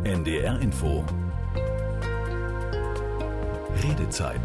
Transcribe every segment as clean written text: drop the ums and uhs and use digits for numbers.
NDR Info. Redezeit.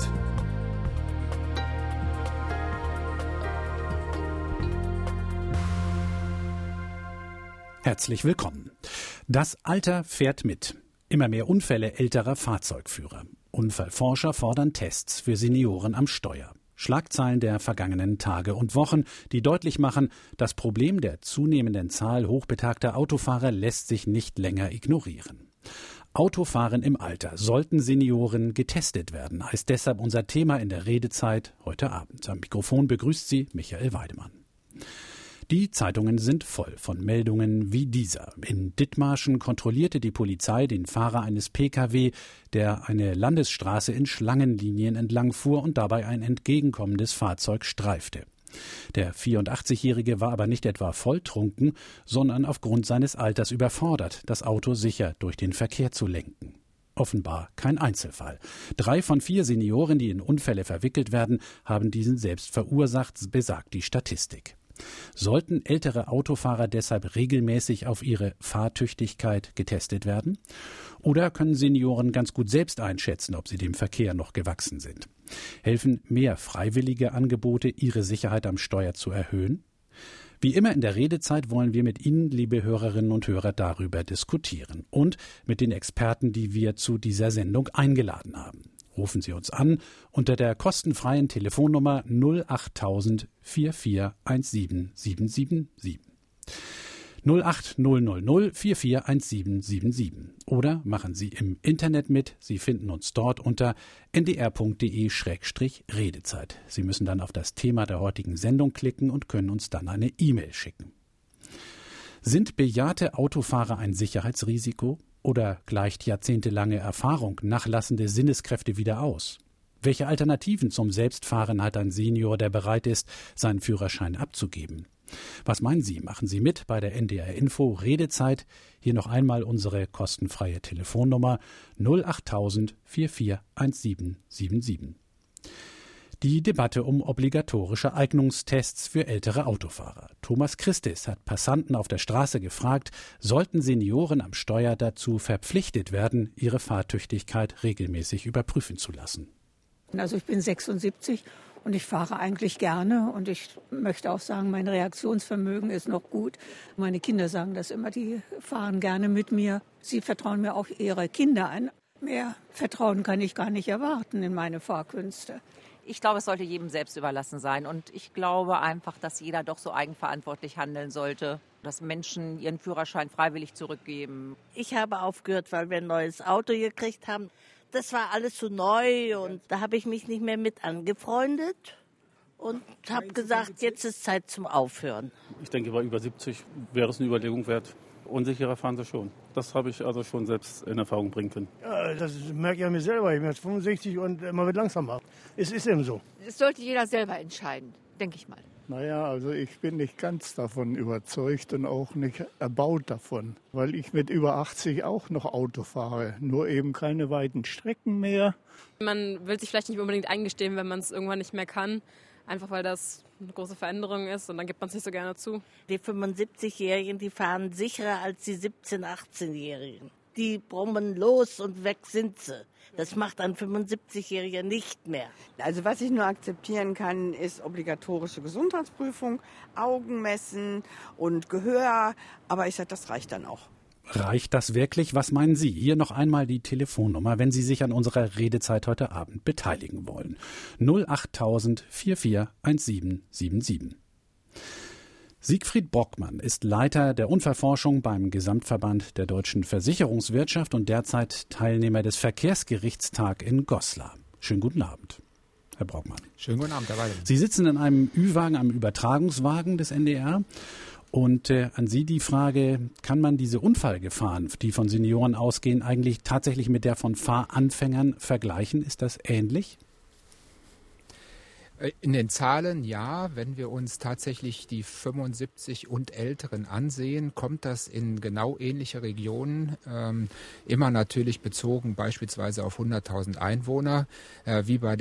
Herzlich willkommen. Das Alter fährt mit. Immer mehr Unfälle älterer Fahrzeugführer. Unfallforscher fordern Tests für Senioren am Steuer. Schlagzeilen der vergangenen Tage und Wochen, die deutlich machen, das Problem der zunehmenden Zahl hochbetagter Autofahrer lässt sich nicht länger ignorieren. Autofahren im Alter. Sollten Senioren getestet werden, heißt deshalb unser Thema in der Redezeit heute Abend. Am Mikrofon begrüßt Sie Michael Weidemann. Die Zeitungen sind voll von Meldungen wie dieser. In Dithmarschen kontrollierte die Polizei den Fahrer eines Pkw, der eine Landesstraße in Schlangenlinien entlang fuhr und dabei ein entgegenkommendes Fahrzeug streifte. Der 84-Jährige war aber nicht etwa volltrunken, sondern aufgrund seines Alters überfordert, das Auto sicher durch den Verkehr zu lenken. Offenbar kein Einzelfall. 3 von 4 Senioren, die in Unfälle verwickelt werden, haben diesen selbst verursacht, besagt die Statistik. Sollten ältere Autofahrer deshalb regelmäßig auf ihre Fahrtüchtigkeit getestet werden? Oder können Senioren ganz gut selbst einschätzen, ob sie dem Verkehr noch gewachsen sind? Helfen mehr freiwillige Angebote, ihre Sicherheit am Steuer zu erhöhen? Wie immer in der Redezeit wollen wir mit Ihnen, liebe Hörerinnen und Hörer, darüber diskutieren und mit den Experten, die wir zu dieser Sendung eingeladen haben. Rufen Sie uns an unter der kostenfreien Telefonnummer 08000 4417777. 08000 441777. Oder machen Sie im Internet mit. Sie finden uns dort unter ndr.de/Redezeit. Sie müssen dann auf das Thema der heutigen Sendung klicken und können uns dann eine E-Mail schicken. Sind bejahrte Autofahrer ein Sicherheitsrisiko? Oder gleicht jahrzehntelange Erfahrung nachlassende Sinneskräfte wieder aus? Welche Alternativen zum Selbstfahren hat ein Senior, der bereit ist, seinen Führerschein abzugeben? Was meinen Sie? Machen Sie mit bei der NDR Info Redezeit. Hier noch einmal unsere kostenfreie Telefonnummer 08000 441777. Die Debatte um obligatorische Eignungstests für ältere Autofahrer. Thomas Christis hat Passanten auf der Straße gefragt, sollten Senioren am Steuer dazu verpflichtet werden, ihre Fahrtüchtigkeit regelmäßig überprüfen zu lassen. Also ich bin 76 und ich fahre eigentlich gerne und ich möchte auch sagen, mein Reaktionsvermögen ist noch gut. Meine Kinder sagen das immer, die fahren gerne mit mir. Sie vertrauen mir auch ihre Kinder an. Mehr Vertrauen kann ich gar nicht erwarten in meine Fahrkünste. Ich glaube, es sollte jedem selbst überlassen sein. Und ich glaube einfach, dass jeder doch so eigenverantwortlich handeln sollte. Dass Menschen ihren Führerschein freiwillig zurückgeben. Ich habe aufgehört, weil wir ein neues Auto gekriegt haben. Das war alles so neu und da habe ich mich nicht mehr mit angefreundet. Und habe gesagt, jetzt ist Zeit zum Aufhören. Ich denke, bei über 70 wäre es eine Überlegung wert. Unsicherer fahren sie schon. Das habe ich also schon selbst in Erfahrung bringen können. Ja, das merke ich an mir selber. Ich bin jetzt 65 und man wird langsamer. Es ist eben so. Das sollte jeder selber entscheiden, denke ich mal. Naja, also ich bin nicht ganz davon überzeugt und auch nicht erbaut davon, weil ich mit über 80 auch noch Auto fahre, nur eben keine weiten Strecken mehr. Man will sich vielleicht nicht unbedingt eingestehen, wenn man es irgendwann nicht mehr kann, einfach weil das eine große Veränderung ist und dann gibt man es nicht so gerne zu. Die 75-Jährigen, die fahren sicherer als die 17-, 18-Jährigen. Die brummen los und weg sind sie. Das macht ein 75-Jähriger nicht mehr. Also was ich nur akzeptieren kann, ist obligatorische Gesundheitsprüfung, Augenmessen und Gehör. Aber ich sage, das reicht dann auch. Reicht das wirklich? Was meinen Sie? Hier noch einmal die Telefonnummer, wenn Sie sich an unserer Redezeit heute Abend beteiligen wollen. 08000 441777. Siegfried Brockmann ist Leiter der Unfallforschung beim Gesamtverband der deutschen Versicherungswirtschaft und derzeit Teilnehmer des Verkehrsgerichtstag in Goslar. Schönen guten Abend, Herr Brockmann. Schönen guten Abend, Herr Weidemann. Sie sitzen in einem Ü-Wagen, einem Übertragungswagen des NDR. Und an Sie die Frage, kann man diese Unfallgefahren, die von Senioren ausgehen, eigentlich tatsächlich mit der von Fahranfängern vergleichen? Ist das ähnlich? In den Zahlen ja, wenn wir uns tatsächlich die 75 und Älteren ansehen, kommt das in genau ähnliche Regionen, immer natürlich bezogen beispielsweise auf 100.000 Einwohner, wie bei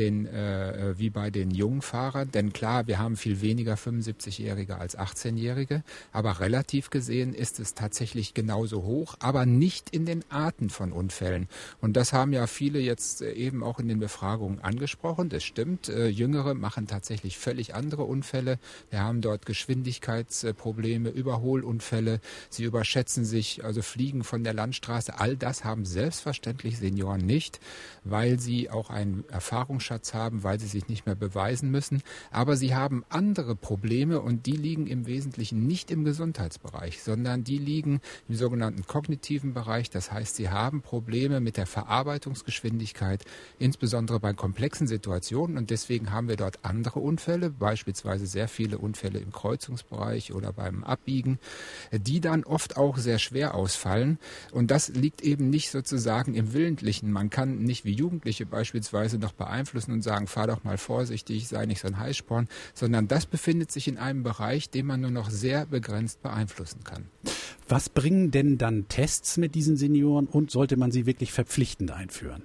den jungen Fahrern. Denn klar, wir haben viel weniger 75-Jährige als 18-Jährige, aber relativ gesehen ist es tatsächlich genauso hoch, aber nicht in den Arten von Unfällen. Und das haben ja viele jetzt eben auch in den Befragungen angesprochen. Das stimmt, Jüngere machen tatsächlich völlig andere Unfälle. Wir haben dort Geschwindigkeitsprobleme, Überholunfälle. Sie überschätzen sich, also fliegen von der Landstraße. All das haben selbstverständlich Senioren nicht, weil sie auch einen Erfahrungsschatz haben, weil sie sich nicht mehr beweisen müssen. Aber sie haben andere Probleme und die liegen im Wesentlichen nicht im Gesundheitsbereich, sondern die liegen im sogenannten kognitiven Bereich. Das heißt, sie haben Probleme mit der Verarbeitungsgeschwindigkeit, insbesondere bei komplexen Situationen. Und deswegen haben wir dort andere Unfälle, beispielsweise sehr viele Unfälle im Kreuzungsbereich oder beim Abbiegen, die dann oft auch sehr schwer ausfallen. Und das liegt eben nicht sozusagen im Willentlichen. Man kann nicht wie Jugendliche beispielsweise noch beeinflussen und sagen, fahr doch mal vorsichtig, sei nicht so ein Heißsporn, sondern das befindet sich in einem Bereich, den man nur noch sehr begrenzt beeinflussen kann. Was bringen denn dann Tests mit diesen Senioren und sollte man sie wirklich verpflichtend einführen?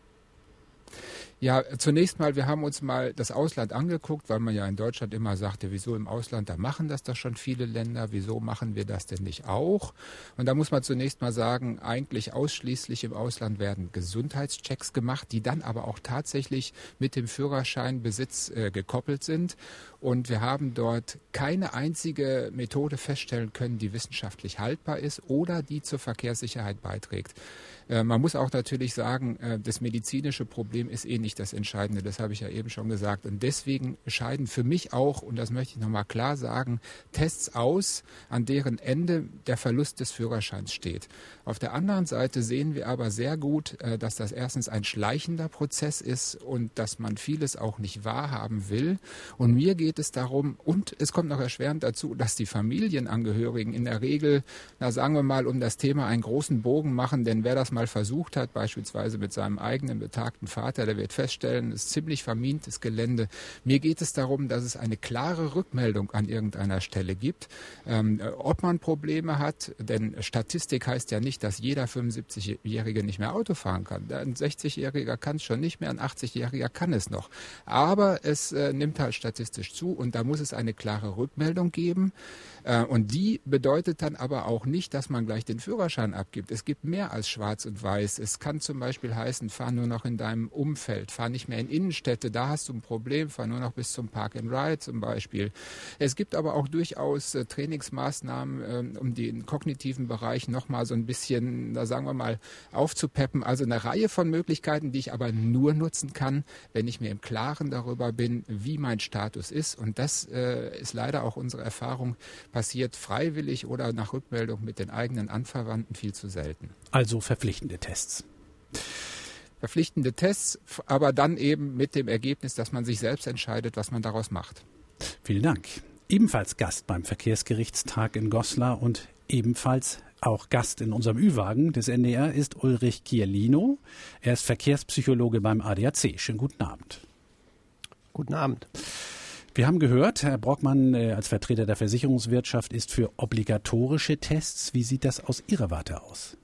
Ja, zunächst mal, wir haben uns mal das Ausland angeguckt, weil man ja in Deutschland immer sagte, wieso im Ausland, da machen das doch schon viele Länder, wieso machen wir das denn nicht auch? Und da muss man zunächst mal sagen, eigentlich ausschließlich im Ausland werden Gesundheitschecks gemacht, die dann aber auch tatsächlich mit dem Führerscheinbesitz gekoppelt sind. Und wir haben dort keine einzige Methode feststellen können, die wissenschaftlich haltbar ist oder die zur Verkehrssicherheit beiträgt. Man muss auch natürlich sagen, das medizinische Problem ist nicht das Entscheidende, das habe ich ja eben schon gesagt. Und deswegen scheiden für mich auch, und das möchte ich nochmal klar sagen, Tests aus, an deren Ende der Verlust des Führerscheins steht. Auf der anderen Seite sehen wir aber sehr gut, dass das erstens ein schleichender Prozess ist und dass man vieles auch nicht wahrhaben will. Und mir geht es darum, und es kommt noch erschwerend dazu, dass die Familienangehörigen in der Regel, sagen wir mal, um das Thema einen großen Bogen machen, denn wer das mal versucht hat, beispielsweise mit seinem eigenen betagten Vater, der wird feststellen, es ist ziemlich vermintes Gelände. Mir geht es darum, dass es eine klare Rückmeldung an irgendeiner Stelle gibt, ob man Probleme hat, denn Statistik heißt ja nicht, dass jeder 75-Jährige nicht mehr Auto fahren kann. Ein 60-Jähriger kann es schon nicht mehr, ein 80-Jähriger kann es noch. Aber es nimmt halt statistisch zu und da muss es eine klare Rückmeldung geben. Und die bedeutet dann aber auch nicht, dass man gleich den Führerschein abgibt. Es gibt mehr als schwarz und weiß. Es kann zum Beispiel heißen, fahr nur noch in deinem Umfeld, fahr nicht mehr in Innenstädte, da hast du ein Problem, fahr nur noch bis zum Park and Ride zum Beispiel. Es gibt aber auch durchaus Trainingsmaßnahmen, um den kognitiven Bereich nochmal so ein bisschen, da sagen wir mal, aufzupeppen. Also eine Reihe von Möglichkeiten, die ich aber nur nutzen kann, wenn ich mir im Klaren darüber bin, wie mein Status ist. Und das ist leider auch unsere Erfahrung, passiert freiwillig oder nach Rückmeldung mit den eigenen Anverwandten viel zu selten. Also verpflichtende Tests. Verpflichtende Tests, aber dann eben mit dem Ergebnis, dass man sich selbst entscheidet, was man daraus macht. Vielen Dank. Ebenfalls Gast beim Verkehrsgerichtstag in Goslar und ebenfalls auch Gast in unserem Ü-Wagen des NDR ist Ulrich Kierlino. Er ist Verkehrspsychologe beim ADAC. Schönen guten Abend. Guten Abend. Wir haben gehört, Herr Brockmann als Vertreter der Versicherungswirtschaft ist für obligatorische Tests. Wie sieht das aus Ihrer Warte aus?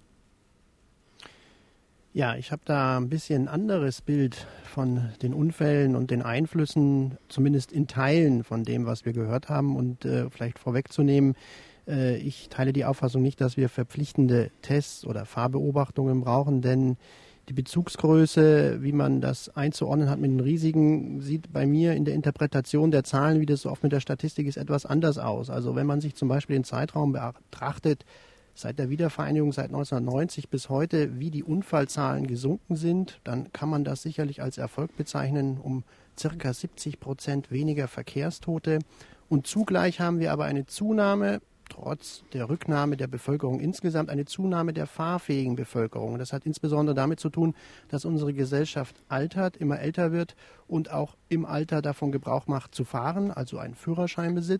Ja, ich habe da ein bisschen anderes Bild von den Unfällen und den Einflüssen, zumindest in Teilen von dem, was wir gehört haben. Und vielleicht vorwegzunehmen, ich teile die Auffassung nicht, dass wir verpflichtende Tests oder Fahrbeobachtungen brauchen, denn die Bezugsgröße, wie man das einzuordnen hat mit den Risiken, sieht bei mir in der Interpretation der Zahlen, wie das so oft mit der Statistik ist, etwas anders aus. Also wenn man sich zum Beispiel den Zeitraum betrachtet, seit der Wiedervereinigung, seit 1990 bis heute, wie die Unfallzahlen gesunken sind, dann kann man das sicherlich als Erfolg bezeichnen, um ca. 70% weniger Verkehrstote. Und zugleich haben wir aber eine Zunahme, trotz der Rücknahme der Bevölkerung insgesamt, eine Zunahme der fahrfähigen Bevölkerung. Das hat insbesondere damit zu tun, dass unsere Gesellschaft altert, immer älter wird und auch im Alter davon Gebrauch macht zu fahren, also einen Führerschein besitzt.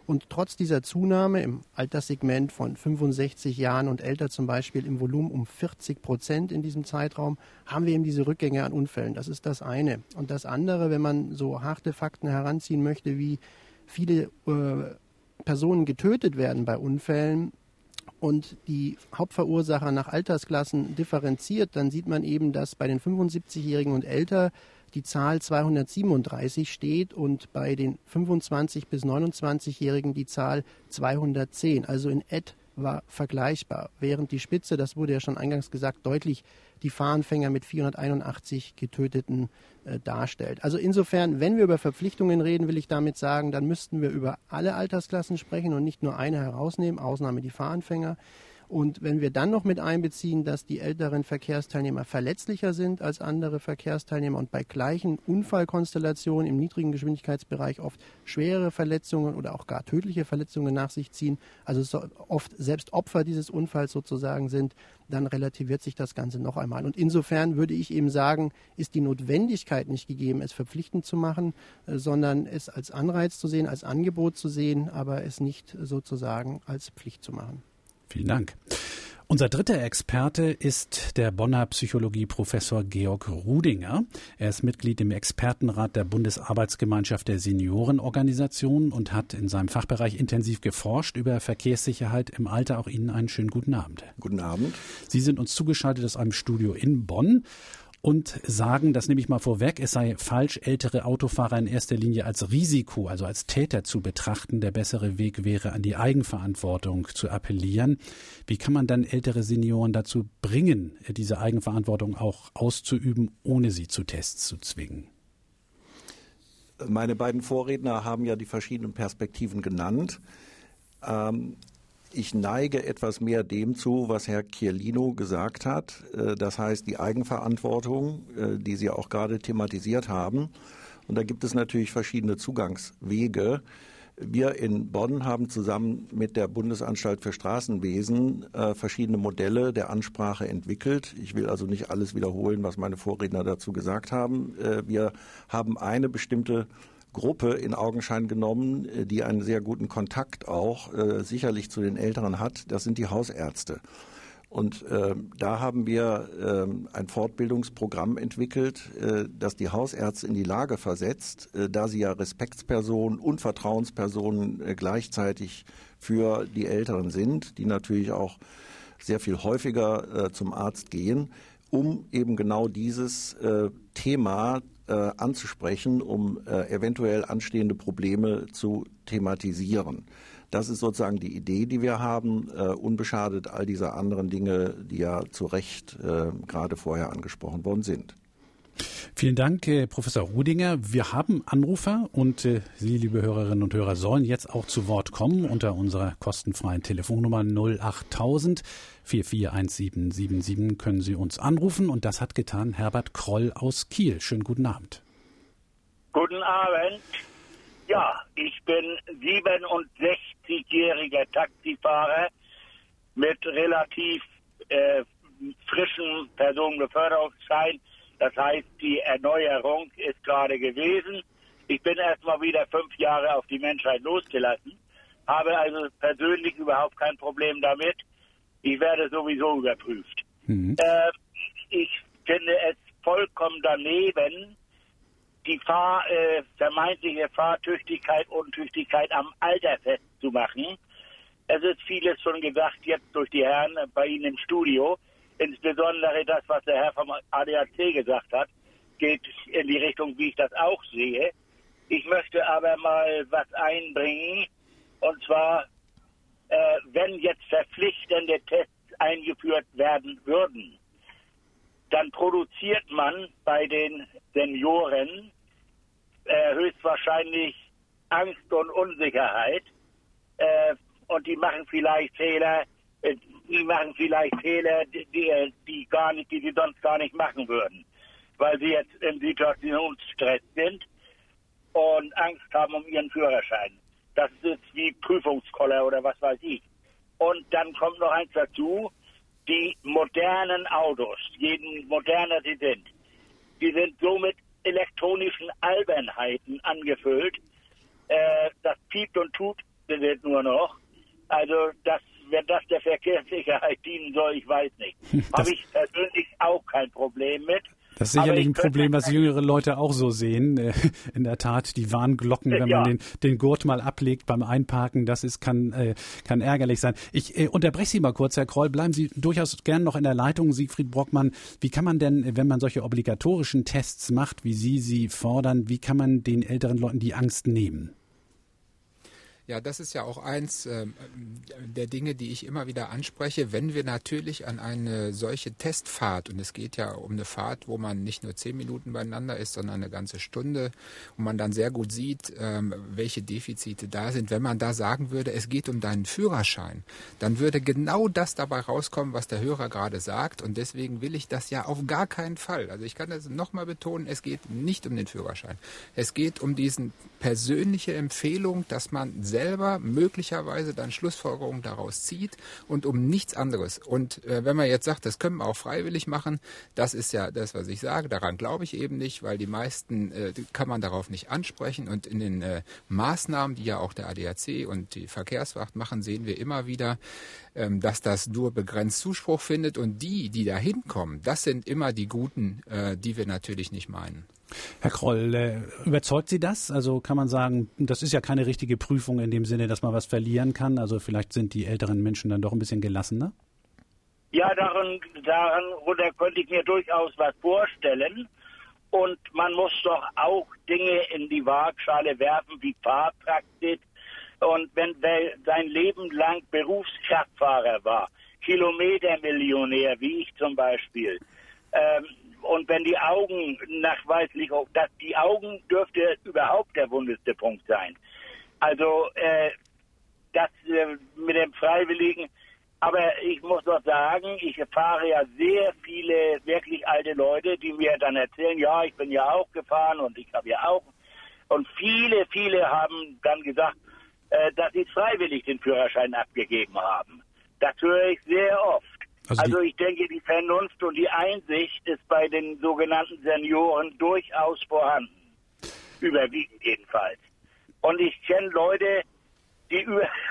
Und trotz dieser Zunahme im Alterssegment von 65 Jahren und älter zum Beispiel im Volumen um 40% in diesem Zeitraum, haben wir eben diese Rückgänge an Unfällen. Das ist das eine. Und das andere, wenn man so harte Fakten heranziehen möchte, wie viele Personen getötet werden bei Unfällen und die Hauptverursacher nach Altersklassen differenziert, dann sieht man eben, dass bei den 75-Jährigen und älter die Zahl 237 steht und bei den 25- bis 29-Jährigen die Zahl 210, also in etwa vergleichbar, während die Spitze, das wurde ja schon eingangs gesagt, deutlich die Fahranfänger mit 481 Getöteten darstellt. Also insofern, wenn wir über Verpflichtungen reden, will ich damit sagen, dann müssten wir über alle Altersklassen sprechen und nicht nur eine herausnehmen, Ausnahme die Fahranfänger. Und wenn wir dann noch mit einbeziehen, dass die älteren Verkehrsteilnehmer verletzlicher sind als andere Verkehrsteilnehmer und bei gleichen Unfallkonstellationen im niedrigen Geschwindigkeitsbereich oft schwere Verletzungen oder auch gar tödliche Verletzungen nach sich ziehen, also so oft selbst Opfer dieses Unfalls sozusagen sind, dann relativiert sich das Ganze noch einmal. Und insofern würde ich eben sagen, ist die Notwendigkeit nicht gegeben, es verpflichtend zu machen, sondern es als Anreiz zu sehen, als Angebot zu sehen, aber es nicht sozusagen als Pflicht zu machen. Vielen Dank. Unser dritter Experte ist der Bonner Psychologieprofessor Georg Rudinger. Er ist Mitglied im Expertenrat der Bundesarbeitsgemeinschaft der Seniorenorganisation und hat in seinem Fachbereich intensiv geforscht über Verkehrssicherheit im Alter. Auch Ihnen einen schönen guten Abend. Guten Abend. Sie sind uns zugeschaltet aus einem Studio in Bonn und sagen, das nehme ich mal vorweg, es sei falsch, ältere Autofahrer in erster Linie als Risiko, also als Täter zu betrachten. Der bessere Weg wäre, an die Eigenverantwortung zu appellieren. Wie kann man dann ältere Senioren dazu bringen, diese Eigenverantwortung auch auszuüben, ohne sie zu Tests zu zwingen? Meine beiden Vorredner haben ja die verschiedenen Perspektiven genannt. Ich neige etwas mehr dem zu, was Herr Chiellino gesagt hat. Das heißt, die Eigenverantwortung, die Sie auch gerade thematisiert haben. Und da gibt es natürlich verschiedene Zugangswege. Wir in Bonn haben zusammen mit der Bundesanstalt für Straßenwesen verschiedene Modelle der Ansprache entwickelt. Ich will also nicht alles wiederholen, was meine Vorredner dazu gesagt haben. Wir haben eine bestimmte Gruppe in Augenschein genommen, die einen sehr guten Kontakt auch sicherlich zu den Älteren hat. Das sind die Hausärzte. Und da haben wir ein Fortbildungsprogramm entwickelt, das die Hausärzte in die Lage versetzt, da sie ja Respektspersonen und Vertrauenspersonen gleichzeitig für die Älteren sind, die natürlich auch sehr viel häufiger zum Arzt gehen, um eben genau dieses Thema anzusprechen, um eventuell anstehende Probleme zu thematisieren. Das ist sozusagen die Idee, die wir haben, unbeschadet all dieser anderen Dinge, die ja zu Recht gerade vorher angesprochen worden sind. Vielen Dank, Professor Rudinger. Wir haben Anrufer und Sie, liebe Hörerinnen und Hörer, sollen jetzt auch zu Wort kommen unter unserer kostenfreien Telefonnummer 08000 441777 können Sie uns anrufen und das hat getan Herbert Kroll aus Kiel. Schönen guten Abend. Guten Abend. Ja, ich bin 67-jähriger Taxifahrer mit relativ frischem Personenbeförderungsschein. Das heißt, die Erneuerung ist gerade gewesen. Ich bin erstmal wieder 5 Jahre auf die Menschheit losgelassen, habe also persönlich überhaupt kein Problem damit. Ich werde sowieso überprüft. Ich finde es vollkommen daneben, die vermeintliche Fahrtüchtigkeit, Untüchtigkeit am Alter festzumachen. Es ist vieles schon gesagt jetzt durch die Herren bei Ihnen im Studio. Insbesondere das, was der Herr vom ADAC gesagt hat, geht in die Richtung, wie ich das auch sehe. Ich möchte aber mal was einbringen. Und zwar, wenn jetzt verpflichtende Tests eingeführt werden würden, dann produziert man bei den Senioren höchstwahrscheinlich Angst und Unsicherheit. Und die machen vielleicht Fehler, die sie sonst gar nicht machen würden, weil sie jetzt im Situationsstress sind und Angst haben um ihren Führerschein. Das ist jetzt wie Prüfungskoller oder was weiß ich. Und dann kommt noch eins dazu, die modernen Autos, je moderner sie sind, die sind so mit elektronischen Albernheiten angefüllt, das piept und tut sind nur noch. Also wenn das der Verkehrssicherheit dienen soll, ich weiß nicht. Habe ich persönlich auch kein Problem mit. Das ist sicherlich ein Problem, was jüngere Leute auch so sehen. In der Tat, die Warnglocken, wenn man den Gurt mal ablegt beim Einparken, das kann ärgerlich sein. Ich unterbreche Sie mal kurz, Herr Kroll. Bleiben Sie durchaus gern noch in der Leitung, Siegfried Brockmann. Wie kann man denn, wenn man solche obligatorischen Tests macht, wie Sie fordern, wie kann man den älteren Leuten die Angst nehmen? Ja, das ist ja auch eins der Dinge, die ich immer wieder anspreche, wenn wir natürlich an eine solche Testfahrt, und es geht ja um eine Fahrt, wo man nicht nur 10 Minuten beieinander ist, sondern eine ganze Stunde, wo man dann sehr gut sieht, welche Defizite da sind. Wenn man da sagen würde, es geht um deinen Führerschein, dann würde genau das dabei rauskommen, was der Hörer gerade sagt, und deswegen will ich das ja auf gar keinen Fall. Also ich kann das nochmal betonen, es geht nicht um den Führerschein. Es geht um diesen persönliche Empfehlung, dass man selber möglicherweise dann Schlussfolgerungen daraus zieht und um nichts anderes. Und wenn man jetzt sagt, das können wir auch freiwillig machen, das ist ja das, was ich sage, daran glaube ich eben nicht, weil die meisten kann man darauf nicht ansprechen, und in den Maßnahmen, die ja auch der ADAC und die Verkehrswacht machen, sehen wir immer wieder, dass das nur begrenzt Zuspruch findet, und die da hinkommen, das sind immer die Guten, die wir natürlich nicht meinen. Herr Kroll, überzeugt Sie das? Also kann man sagen, das ist ja keine richtige Prüfung in dem Sinne, dass man was verlieren kann. Also vielleicht sind die älteren Menschen dann doch ein bisschen gelassener? Ja, daran könnte ich mir durchaus was vorstellen. Und man muss doch auch Dinge in die Waagschale werfen, wie Fahrpraxis. Und wenn wer sein Leben lang Berufskraftfahrer war, Kilometermillionär, wie ich zum Beispiel, und wenn die Augen nachweislich, die Augen dürfte überhaupt der wundeste Punkt sein. Also das mit dem Freiwilligen. Aber ich muss doch sagen, ich erfahre ja sehr viele wirklich alte Leute, die mir dann erzählen, ja, ich bin ja auch gefahren und ich habe ja auch. Und viele haben dann gesagt, dass sie freiwillig den Führerschein abgegeben haben. Das höre ich sehr oft. Also ich denke, die Vernunft und die Einsicht ist bei den sogenannten Senioren durchaus vorhanden. Überwiegend jedenfalls. Und ich kenne Leute, die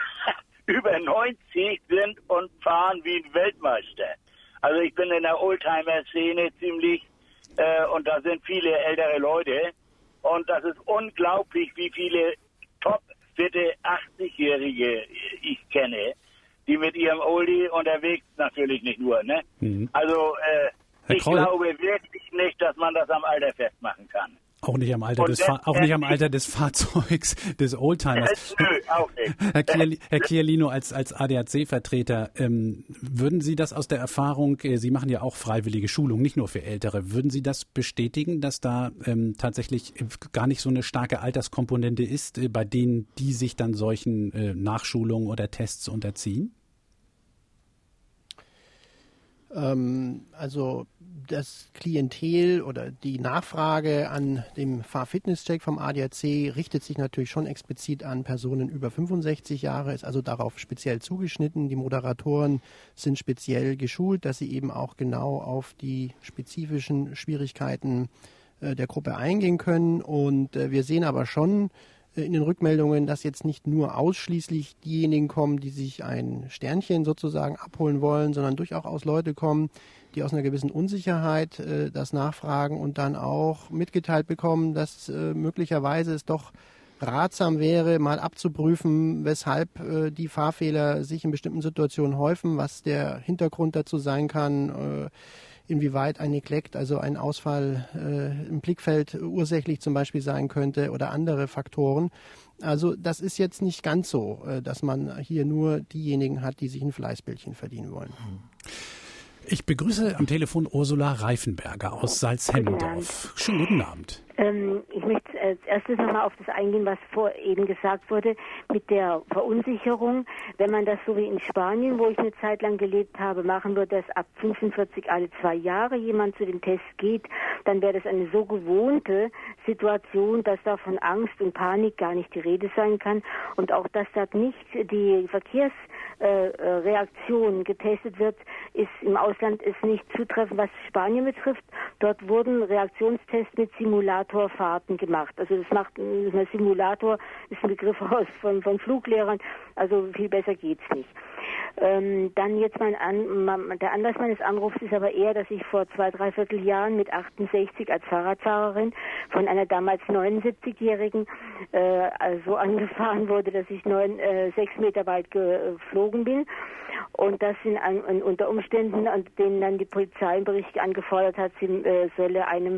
über 90 sind und fahren wie ein Weltmeister. Also ich bin in der Oldtimer-Szene ziemlich, und da sind viele ältere Leute. Und das ist unglaublich, wie viele topfitte 80-Jährige ich kenne, die mit ihrem Oldie unterwegs natürlich nicht nur, ne? Mhm. Also ich glaube wirklich nicht, dass man das am Alter festmachen kann. Auch nicht am Alter des Fahrzeugs, des Oldtimers. Nö, auch nicht. Herr Chiellino, als ADAC-Vertreter, würden Sie das aus der Erfahrung, Sie machen ja auch freiwillige Schulung, nicht nur für Ältere, würden Sie das bestätigen, dass da tatsächlich gar nicht so eine starke Alterskomponente ist, bei denen, die sich dann solchen Nachschulungen oder Tests unterziehen? Also das Klientel oder die Nachfrage an dem Fahrfitnesscheck vom ADAC richtet sich natürlich schon explizit an Personen über 65 Jahre, ist also darauf speziell zugeschnitten. Die Moderatoren sind speziell geschult, dass sie eben auch genau auf die spezifischen Schwierigkeiten der Gruppe eingehen können. Und wir sehen aber schon in den Rückmeldungen, dass jetzt nicht nur ausschließlich diejenigen kommen, die sich ein Sternchen sozusagen abholen wollen, sondern durchaus Leute kommen, die aus einer gewissen Unsicherheit das nachfragen und dann auch mitgeteilt bekommen, dass möglicherweise es doch ratsam wäre, mal abzuprüfen, weshalb die Fahrfehler sich in bestimmten Situationen häufen, was der Hintergrund dazu sein kann, inwieweit ein Neglect, also ein Ausfall im Blickfeld ursächlich zum Beispiel sein könnte oder andere Faktoren. Also das ist jetzt nicht ganz so, dass man hier nur diejenigen hat, die sich ein Fleißbällchen verdienen wollen. Ich begrüße am Telefon Ursula Reifenberger aus Salzhemmendorf. Schönen guten Abend. Ich möchte als erstes nochmal auf das eingehen, was eben gesagt wurde, mit der Verunsicherung. Wenn man das so wie in Spanien, wo ich eine Zeit lang gelebt habe, machen würde, dass ab 45 alle 2 Jahre jemand zu dem Test geht, dann wäre das eine so gewohnte Situation, dass da von Angst und Panik gar nicht die Rede sein kann und auch, dass da nicht die Reaktion getestet wird, ist im Ausland ist nicht zutreffend, was Spanien betrifft. Dort wurden Reaktionstests mit Simulatorfahrten gemacht. Also das macht ein Simulator, ist ein Begriff von Fluglehrern, also viel besser geht's nicht. Dann jetzt der Anlass meines Anrufs ist aber eher, dass ich vor 2-3 Jahren mit 68 als Fahrradfahrerin von einer damals 79-Jährigen so angefahren wurde, dass ich 6 Meter weit geflogen bin. Und das sind unter Umständen, an denen dann die Polizei einen Bericht angefordert hat, sie solle einem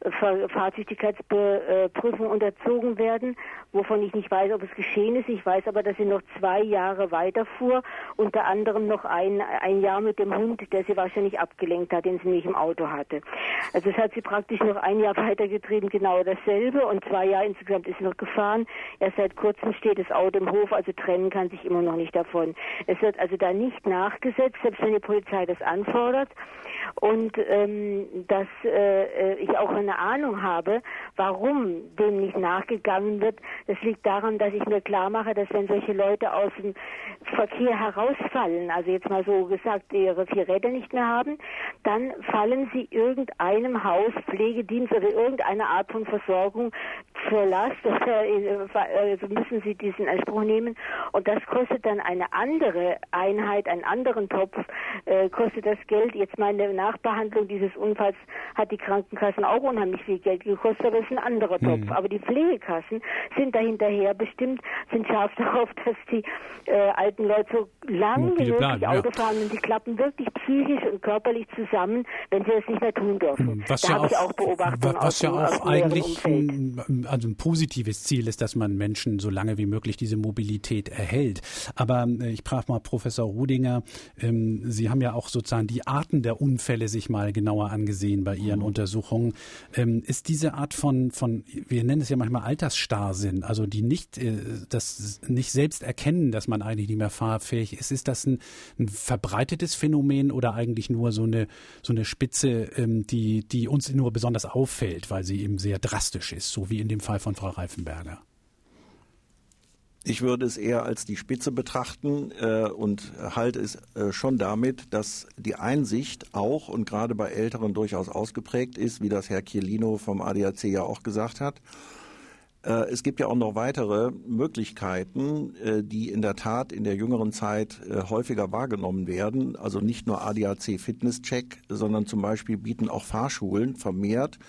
Fahrtüchtigkeitsprüfung unterzogen werden, wovon ich nicht weiß, ob es geschehen ist. Ich weiß aber, dass sie noch 2 Jahre weiterfuhr, unter anderem noch ein Jahr mit dem Hund, der sie wahrscheinlich abgelenkt hat, den sie nicht im Auto hatte. Also es hat sie praktisch noch 1 Jahr weitergetrieben, genau dasselbe, und 2 Jahre insgesamt ist sie noch gefahren. Erst seit kurzem steht das Auto im Hof, also trennen kann sich immer noch nicht davon. Es wird also da nicht nachgesetzt, selbst wenn die Polizei das anfordert. Und dass ich auch eine Ahnung habe, warum dem nicht nachgegangen wird. Das liegt daran, dass ich mir klar mache, dass wenn solche Leute aus dem Verkehr herausfallen, also jetzt mal so gesagt, ihre 4 Räder nicht mehr haben, dann fallen sie irgendeinem Haus, Pflegedienst oder irgendeine Art von Versorgung zur Last, also müssen sie diesen in Anspruch nehmen, und das kostet dann eine andere Einheit, einen anderen Topf, kostet das Geld. Jetzt meine Nachbehandlung dieses Unfalls hat die Krankenkassen auch unheimlich viel Geld gekostet, aber es ist ein anderer Topf. Aber die Pflegekassen sind da hinterher bestimmt, sind scharf darauf, dass die alten Leute so lange wie möglich Auto fahren, und sie klappen wirklich psychisch und körperlich zusammen, wenn sie das nicht mehr tun dürfen. Was da habe ich auch Beobachtungen was ja auch eigentlich ein positives Ziel ist, dass man Menschen so lange wie möglich diese Mobilität erhält. Aber ich frage mal Professor Rudinger, Sie haben ja auch sozusagen die Arten der Unfälle sich mal genauer angesehen bei Ihren Untersuchungen. Ist diese Art von, wir nennen es ja manchmal Altersstarrsinn, also die das nicht selbst erkennen, dass man eigentlich nicht mehr fahrfähig ist das ein verbreitetes Phänomen oder eigentlich nur so eine Spitze, die uns nur besonders auffällt, weil sie eben sehr drastisch ist, so wie in dem Fall von Frau Reifenberger? Ich würde es eher als die Spitze betrachten und halte es schon damit, dass die Einsicht auch und gerade bei Älteren durchaus ausgeprägt ist, wie das Herr Chiellino vom ADAC ja auch gesagt hat. Es gibt ja auch noch weitere Möglichkeiten, die in der Tat in der jüngeren Zeit häufiger wahrgenommen werden. Also nicht nur ADAC Fitnesscheck, sondern zum Beispiel bieten auch Fahrschulen vermehrt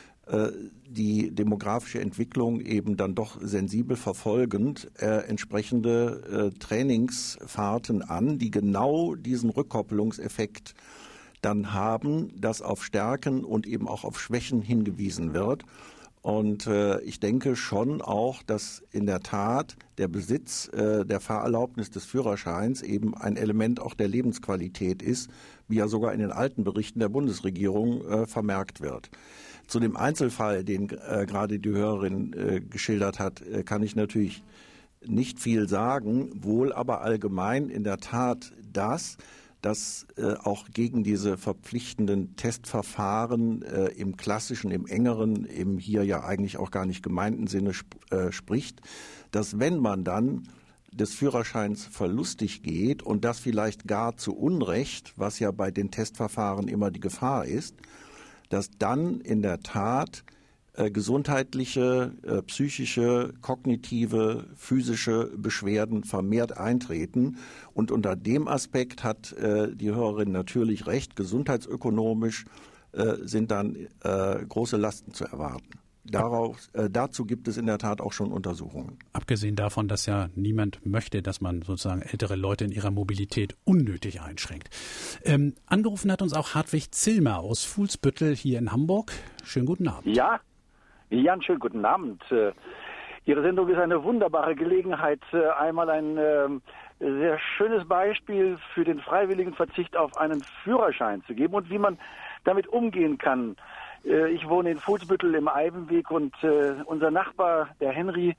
die demografische Entwicklung eben dann doch sensibel verfolgend entsprechende Trainingsfahrten an, die genau diesen Rückkopplungseffekt dann haben, dass auf Stärken und eben auch auf Schwächen hingewiesen wird. Und ich denke schon auch, dass in der Tat der Besitz der Fahrerlaubnis des Führerscheins eben ein Element auch der Lebensqualität ist, wie ja sogar in den alten Berichten der Bundesregierung vermerkt wird. Zu dem Einzelfall, den gerade die Hörerin geschildert hat, kann ich natürlich nicht viel sagen, wohl aber allgemein in der Tat dass auch gegen diese verpflichtenden Testverfahren im klassischen, im engeren, im hier ja eigentlich auch gar nicht gemeinten Sinne spricht, dass wenn man dann des Führerscheins verlustig geht und das vielleicht gar zu Unrecht, was ja bei den Testverfahren immer die Gefahr ist, dass dann in der Tat gesundheitliche, psychische, kognitive, physische Beschwerden vermehrt eintreten. Und unter dem Aspekt hat die Hörerin natürlich recht. Gesundheitsökonomisch sind dann große Lasten zu erwarten. Dazu gibt es in der Tat auch schon Untersuchungen. Abgesehen davon, dass ja niemand möchte, dass man sozusagen ältere Leute in ihrer Mobilität unnötig einschränkt. Angerufen hat uns auch Hartwig Zillmer aus Fuhlsbüttel hier in Hamburg. Schönen guten Abend. Ja, einen schönen guten Abend. Ihre Sendung ist eine wunderbare Gelegenheit, einmal ein sehr schönes Beispiel für den freiwilligen Verzicht auf einen Führerschein zu geben und wie man damit umgehen kann. Ich wohne in Fuhlsbüttel im Eibenweg und unser Nachbar, der Henry,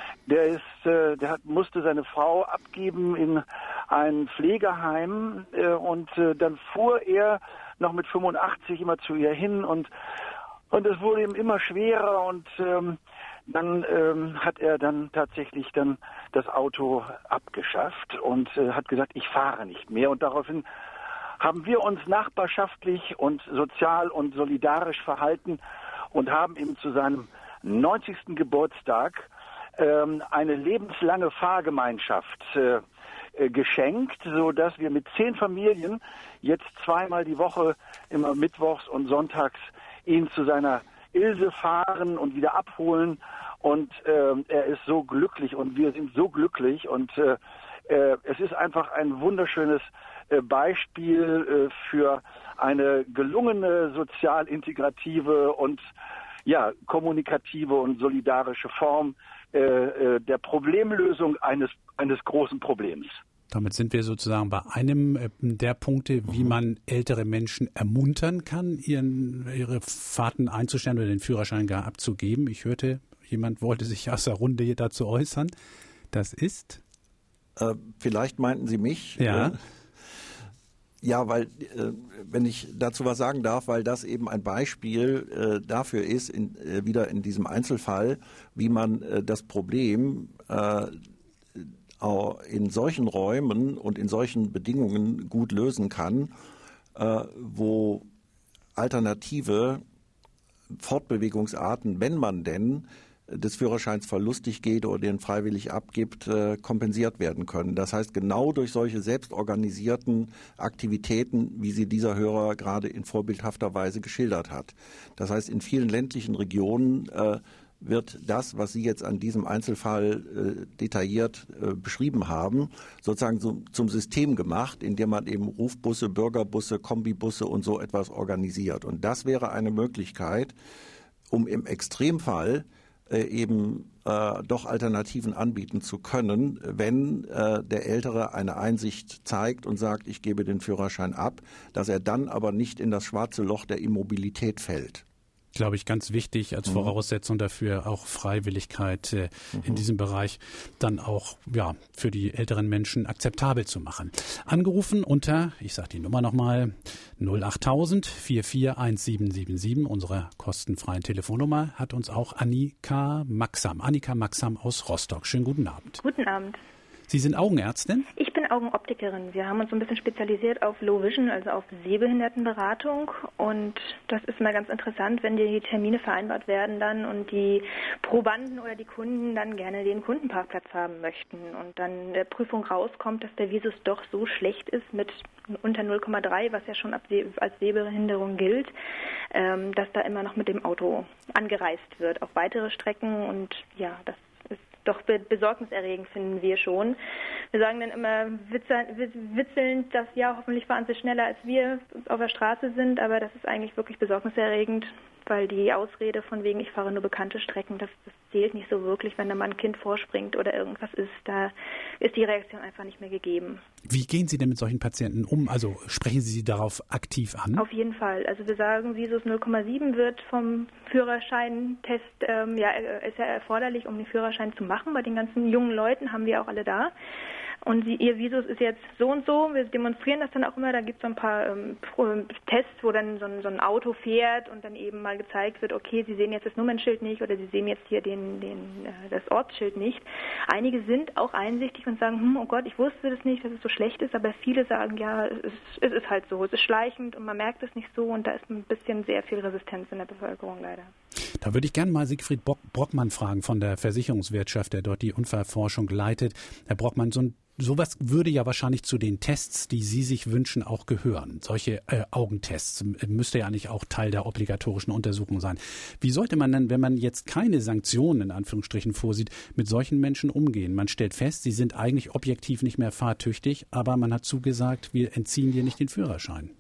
musste seine Frau abgeben in ein Pflegeheim und dann fuhr er noch mit 85 immer zu ihr hin und es wurde ihm immer schwerer und dann hat er dann tatsächlich dann das Auto abgeschafft und hat gesagt, ich fahre nicht mehr. Und daraufhin haben wir uns nachbarschaftlich und sozial und solidarisch verhalten und haben ihm zu seinem 90. Geburtstag eine lebenslange Fahrgemeinschaft geschenkt, sodass wir mit 10 Familien jetzt zweimal die Woche, immer mittwochs und sonntags, ihn zu seiner Ilse fahren und wieder abholen. Und er ist so glücklich und wir sind so glücklich. Und es ist einfach ein wunderschönes Beispiel für eine gelungene sozial integrative und kommunikative und solidarische Form der Problemlösung eines großen Problems. Damit sind wir sozusagen bei einem der Punkte, wie man ältere Menschen ermuntern kann, ihre Fahrten einzustellen oder den Führerschein gar abzugeben. Ich hörte, jemand wollte sich aus der Runde dazu äußern. Das ist? Vielleicht meinten Sie mich. Ja. Ja, weil, wenn ich dazu was sagen darf, weil das eben ein Beispiel dafür ist, wieder in diesem Einzelfall, wie man das Problem in solchen Räumen und in solchen Bedingungen gut lösen kann, wo alternative Fortbewegungsarten, wenn man denn des Führerscheins verlustig geht oder den freiwillig abgibt, kompensiert werden können. Das heißt, genau durch solche selbstorganisierten Aktivitäten, wie sie dieser Hörer gerade in vorbildhafter Weise geschildert hat. Das heißt, in vielen ländlichen Regionen wird das, was Sie jetzt an diesem Einzelfall detailliert beschrieben haben, sozusagen zum System gemacht, indem man eben Rufbusse, Bürgerbusse, Kombibusse und so etwas organisiert. Und das wäre eine Möglichkeit, um im Extremfall doch Alternativen anbieten zu können, wenn der Ältere eine Einsicht zeigt und sagt, ich gebe den Führerschein ab, dass er dann aber nicht in das schwarze Loch der Immobilität fällt. Glaube ich, ganz wichtig als Voraussetzung dafür auch Freiwilligkeit in diesem Bereich dann auch für die älteren Menschen akzeptabel zu machen. Angerufen unter, ich sage die Nummer nochmal, 08000 441777, unsere kostenfreien Telefonnummer, hat uns auch Annika Maxam aus Rostock. Schönen guten Abend. Guten Abend. Sie sind Augenärztin? Ich bin Augenoptikerin. Wir haben uns so ein bisschen spezialisiert auf Low Vision, also auf Sehbehindertenberatung. Und das ist mal ganz interessant, wenn die Termine vereinbart werden dann und die Probanden oder die Kunden dann gerne den Kundenparkplatz haben möchten. Und dann in der Prüfung rauskommt, dass der Visus doch so schlecht ist mit unter 0,3, was ja schon als Sehbehinderung gilt, dass da immer noch mit dem Auto angereist wird auf weitere Strecken. Und ja, das doch besorgniserregend, finden wir schon. Wir sagen dann immer witzelnd, dass hoffentlich fahren sie schneller als wir auf der Straße sind, aber das ist eigentlich wirklich besorgniserregend, weil die Ausrede von wegen, ich fahre nur bekannte Strecken, das zählt nicht so wirklich, wenn da mal ein Kind vorspringt oder irgendwas ist, da ist die Reaktion einfach nicht mehr gegeben. Wie gehen Sie denn mit solchen Patienten um? Also sprechen Sie darauf aktiv an? Auf jeden Fall. Also wir sagen, Visus 0,7 wird vom Führerscheintest, ist ja erforderlich, um den Führerschein zu machen. Bei den ganzen jungen Leuten haben wir auch alle da. Und ihr Visus ist jetzt so und so. Wir demonstrieren das dann auch immer. Da gibt es so ein paar Tests, wo dann so ein Auto fährt und dann eben mal gezeigt wird, okay, Sie sehen jetzt das Nummernschild nicht oder Sie sehen jetzt hier das Ortsschild nicht. Einige sind auch einsichtig und sagen, oh Gott, ich wusste das nicht, dass es so schlecht ist. Aber viele sagen, ja, es ist halt so. Es ist schleichend und man merkt es nicht so. Und da ist ein bisschen sehr viel Resistenz in der Bevölkerung leider. Da würde ich gerne mal Siegfried Brockmann fragen von der Versicherungswirtschaft, der dort die Unfallforschung leitet. Herr Brockmann, sowas würde ja wahrscheinlich zu den Tests, die Sie sich wünschen, auch gehören. Solche Augentests müsste ja eigentlich auch Teil der obligatorischen Untersuchung sein. Wie sollte man denn, wenn man jetzt keine Sanktionen in Anführungsstrichen vorsieht, mit solchen Menschen umgehen? Man stellt fest, sie sind eigentlich objektiv nicht mehr fahrtüchtig, aber man hat zugesagt, wir entziehen dir nicht den Führerschein.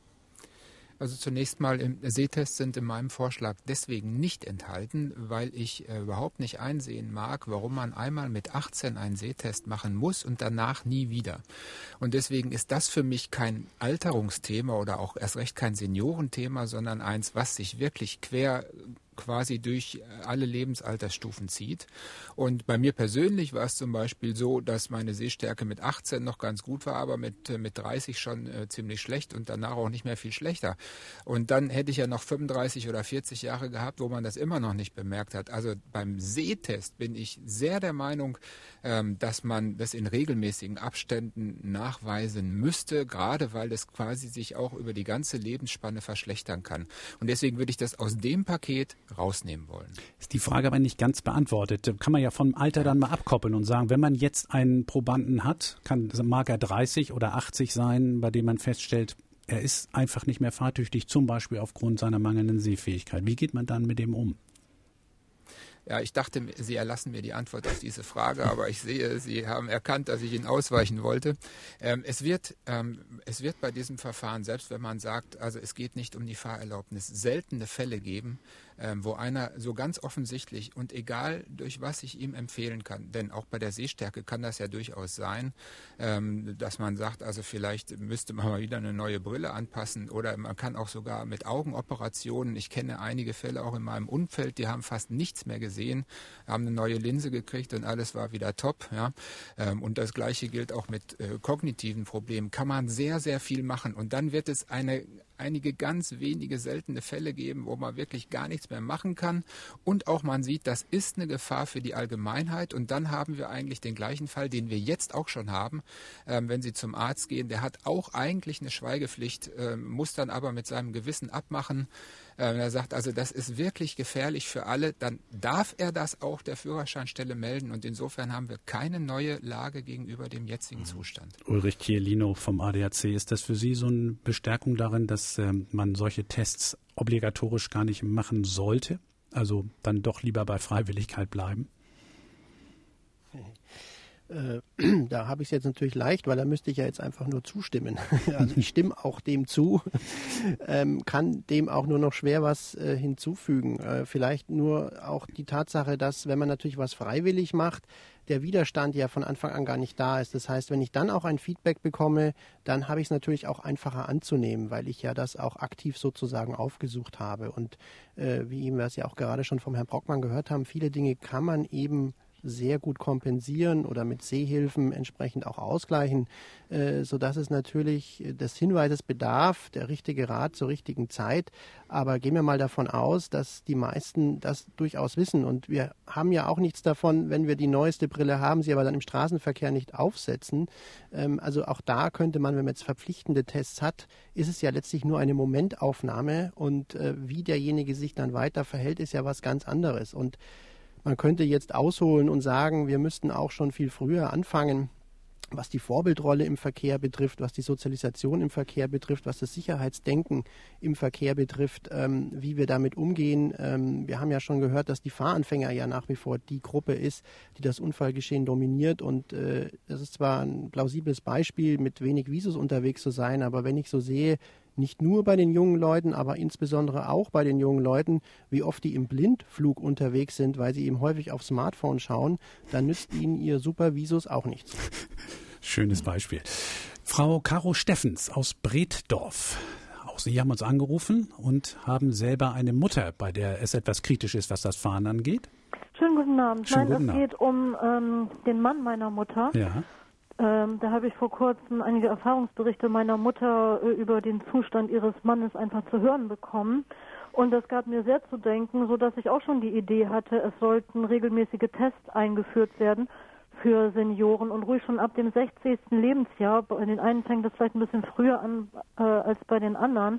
Also zunächst mal, Sehtests sind in meinem Vorschlag deswegen nicht enthalten, weil ich überhaupt nicht einsehen mag, warum man einmal mit 18 einen Sehtest machen muss und danach nie wieder. Und deswegen ist das für mich kein Alterungsthema oder auch erst recht kein Seniorenthema, sondern eins, was sich wirklich quer quasi durch alle Lebensaltersstufen zieht. Und bei mir persönlich war es zum Beispiel so, dass meine Sehstärke mit 18 noch ganz gut war, aber mit 30 schon ziemlich schlecht und danach auch nicht mehr viel schlechter. Und dann hätte ich ja noch 35 oder 40 Jahre gehabt, wo man das immer noch nicht bemerkt hat. Also beim Sehtest bin ich sehr der Meinung, dass man das in regelmäßigen Abständen nachweisen müsste, gerade weil das quasi sich auch über die ganze Lebensspanne verschlechtern kann. Und deswegen würde ich das aus dem Paket rausnehmen wollen. Ist die Frage aber nicht ganz beantwortet. Kann man ja vom Alter dann mal abkoppeln und sagen, wenn man jetzt einen Probanden hat, mag er 30 oder 80 sein, bei dem man feststellt, er ist einfach nicht mehr fahrtüchtig, zum Beispiel aufgrund seiner mangelnden Sehfähigkeit. Wie geht man dann mit dem um? Ja, ich dachte, Sie erlassen mir die Antwort auf diese Frage, aber ich sehe, Sie haben erkannt, dass ich Ihnen ausweichen wollte. Es wird bei diesem Verfahren, selbst wenn man sagt, also es geht nicht um die Fahrerlaubnis, seltene Fälle geben, wo einer so ganz offensichtlich und egal durch was ich ihm empfehlen kann, denn auch bei der Sehstärke kann das ja durchaus sein, dass man sagt, also vielleicht müsste man mal wieder eine neue Brille anpassen oder man kann auch sogar mit Augenoperationen, ich kenne einige Fälle auch in meinem Umfeld, die haben fast nichts mehr gesehen, haben eine neue Linse gekriegt und alles war wieder top. Ja? Und das Gleiche gilt auch mit kognitiven Problemen. Kann man sehr, sehr viel machen und dann wird es einige ganz wenige seltene Fälle geben, wo man wirklich gar nichts mehr machen kann und auch man sieht, das ist eine Gefahr für die Allgemeinheit und dann haben wir eigentlich den gleichen Fall, den wir jetzt auch schon haben, wenn Sie zum Arzt gehen, der hat auch eigentlich eine Schweigepflicht, muss dann aber mit seinem Gewissen abmachen. Er sagt, also das ist wirklich gefährlich für alle, dann darf er das auch der Führerscheinstelle melden und insofern haben wir keine neue Lage gegenüber dem jetzigen Zustand. Ulrich Chiellino vom ADAC, ist das für Sie so eine Bestärkung darin, dass man solche Tests obligatorisch gar nicht machen sollte? Also dann doch lieber bei Freiwilligkeit bleiben? Da habe ich es jetzt natürlich leicht, weil da müsste ich ja jetzt einfach nur zustimmen. Also ich stimme auch dem zu, kann dem auch nur noch schwer was hinzufügen. Vielleicht nur auch die Tatsache, dass wenn man natürlich was freiwillig macht, der Widerstand ja von Anfang an gar nicht da ist. Das heißt, wenn ich dann auch ein Feedback bekomme, dann habe ich es natürlich auch einfacher anzunehmen, weil ich ja das auch aktiv sozusagen aufgesucht habe. Und wie wir es ja auch gerade schon vom Herrn Brockmann gehört haben, viele Dinge kann man eben sehr gut kompensieren oder mit Sehhilfen entsprechend auch ausgleichen, sodass es natürlich des Hinweises bedarf, der richtige Rat zur richtigen Zeit. Aber gehen wir mal davon aus, dass die meisten das durchaus wissen. Und wir haben ja auch nichts davon, wenn wir die neueste Brille haben, sie aber dann im Straßenverkehr nicht aufsetzen. Also auch da könnte man, wenn man jetzt verpflichtende Tests hat, ist es ja letztlich nur eine Momentaufnahme. Und wie derjenige sich dann weiter verhält, ist ja was ganz anderes. Und man könnte jetzt ausholen und sagen, wir müssten auch schon viel früher anfangen, was die Vorbildrolle im Verkehr betrifft, was die Sozialisation im Verkehr betrifft, was das Sicherheitsdenken im Verkehr betrifft, wie wir damit umgehen. Wir haben ja schon gehört, dass die Fahranfänger ja nach wie vor die Gruppe ist, die das Unfallgeschehen dominiert. Und das ist zwar ein plausibles Beispiel, mit wenig Visus unterwegs zu sein, aber wenn ich so sehe, nicht nur bei den jungen Leuten, aber insbesondere auch bei den jungen Leuten, wie oft die im Blindflug unterwegs sind, weil sie eben häufig aufs Smartphone schauen, dann nützt ihnen ihr Supervisus auch nichts. Schönes Beispiel. Frau Caro Steffens aus Bretdorf. Auch Sie haben uns angerufen und haben selber eine Mutter, bei der es etwas kritisch ist, was das Fahren angeht. Schönen guten Abend. Schönen Nein, guten es Abend. geht um den Mann meiner Mutter. Ja. Da habe ich vor kurzem einige Erfahrungsberichte meiner Mutter über den Zustand ihres Mannes einfach zu hören bekommen. Und das gab mir sehr zu denken, sodass ich auch schon die Idee hatte, es sollten regelmäßige Tests eingeführt werden für Senioren und ruhig schon ab dem 60. Lebensjahr. Bei den einen fängt das vielleicht ein bisschen früher an als bei den anderen.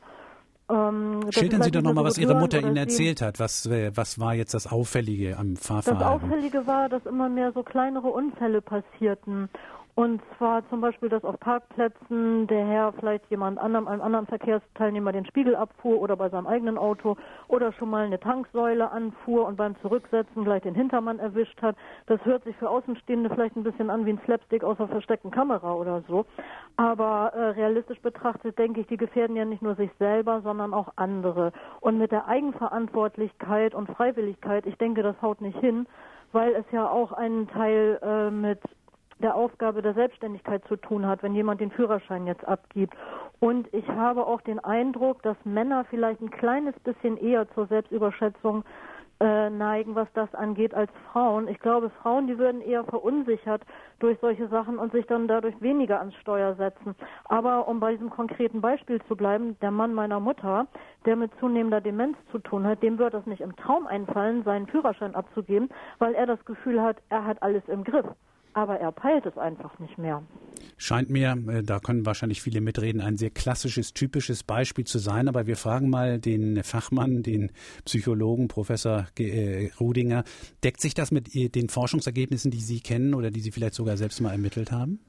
Schildern Sie doch nochmal, was Ihre Mutter Ihnen erzählt hat. Was war jetzt das Auffällige am Fahrverhalten? Das Auffällige war, dass immer mehr so kleinere Unfälle passierten. Und zwar zum Beispiel, dass auf Parkplätzen der Herr vielleicht einem anderen Verkehrsteilnehmer den Spiegel abfuhr oder bei seinem eigenen Auto oder schon mal eine Tanksäule anfuhr und beim Zurücksetzen gleich den Hintermann erwischt hat. Das hört sich für Außenstehende vielleicht ein bisschen an wie ein Slapstick aus einer versteckten Kamera oder so. Aber realistisch betrachtet, denke ich, die gefährden ja nicht nur sich selber, sondern auch andere. Und mit der Eigenverantwortlichkeit und Freiwilligkeit, ich denke, das haut nicht hin, weil es ja auch einen Teil mit der Aufgabe der Selbstständigkeit zu tun hat, wenn jemand den Führerschein jetzt abgibt. Und ich habe auch den Eindruck, dass Männer vielleicht ein kleines bisschen eher zur Selbstüberschätzung neigen, was das angeht, als Frauen. Ich glaube, Frauen, die würden eher verunsichert durch solche Sachen und sich dann dadurch weniger ans Steuer setzen. Aber um bei diesem konkreten Beispiel zu bleiben, der Mann meiner Mutter, der mit zunehmender Demenz zu tun hat, dem wird es nicht im Traum einfallen, seinen Führerschein abzugeben, weil er das Gefühl hat, er hat alles im Griff. Aber er peilt es einfach nicht mehr. Scheint mir, da können wahrscheinlich viele mitreden, ein sehr klassisches, typisches Beispiel zu sein. Aber wir fragen mal den Fachmann, den Psychologen, Professor Rudinger. Deckt sich das mit den Forschungsergebnissen, die Sie kennen oder die Sie vielleicht sogar selbst mal ermittelt haben?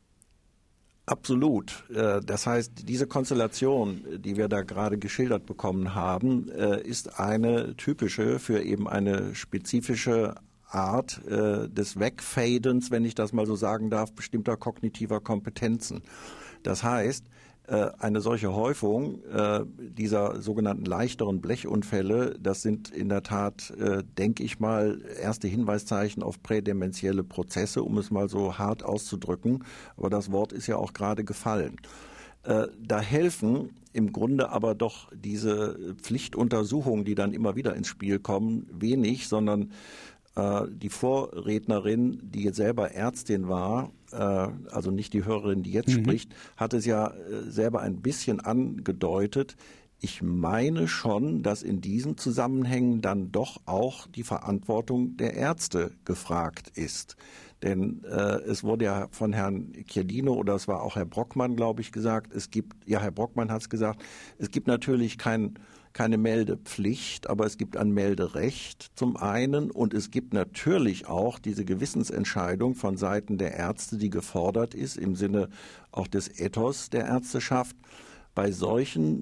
Absolut. Das heißt, diese Konstellation, die wir da gerade geschildert bekommen haben, ist eine typische für eben eine spezifische Art des Wegfadens, wenn ich das mal so sagen darf, bestimmter kognitiver Kompetenzen. Das heißt, eine solche Häufung dieser sogenannten leichteren Blechunfälle, das sind in der Tat, denke ich mal, erste Hinweiszeichen auf prädementielle Prozesse, um es mal so hart auszudrücken. Aber das Wort ist ja auch gerade gefallen. Da helfen im Grunde aber doch diese Pflichtuntersuchungen, die dann immer wieder ins Spiel kommen, wenig, sondern die Vorrednerin, die jetzt selber Ärztin war, also nicht die Hörerin, die jetzt spricht, hat es ja selber ein bisschen angedeutet. Ich meine schon, dass in diesen Zusammenhängen dann doch auch die Verantwortung der Ärzte gefragt ist. Denn es wurde ja von Herrn Chiellino oder es war auch Herr Brockmann, glaube ich, gesagt, Herr Brockmann hat es gesagt, es gibt natürlich keine Meldepflicht, aber es gibt ein Melderecht zum einen und es gibt natürlich auch diese Gewissensentscheidung von Seiten der Ärzte, die gefordert ist im Sinne auch des Ethos der Ärzteschaft, bei solchen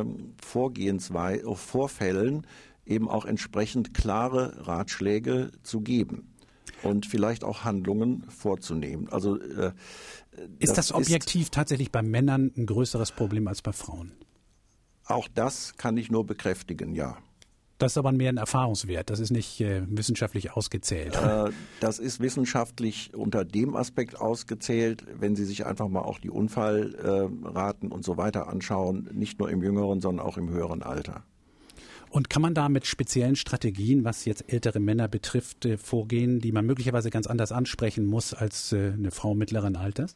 Vorfällen eben auch entsprechend klare Ratschläge zu geben und vielleicht auch Handlungen vorzunehmen. Also ist das objektiv tatsächlich bei Männern ein größeres Problem als bei Frauen? Auch das kann ich nur bekräftigen, ja. Das ist aber mehr ein Erfahrungswert, das ist nicht wissenschaftlich ausgezählt. Das ist wissenschaftlich unter dem Aspekt ausgezählt, wenn Sie sich einfach mal auch die Unfallraten und so weiter anschauen, nicht nur im jüngeren, sondern auch im höheren Alter. Und kann man da mit speziellen Strategien, was jetzt ältere Männer betrifft, vorgehen, die man möglicherweise ganz anders ansprechen muss als eine Frau mittleren Alters?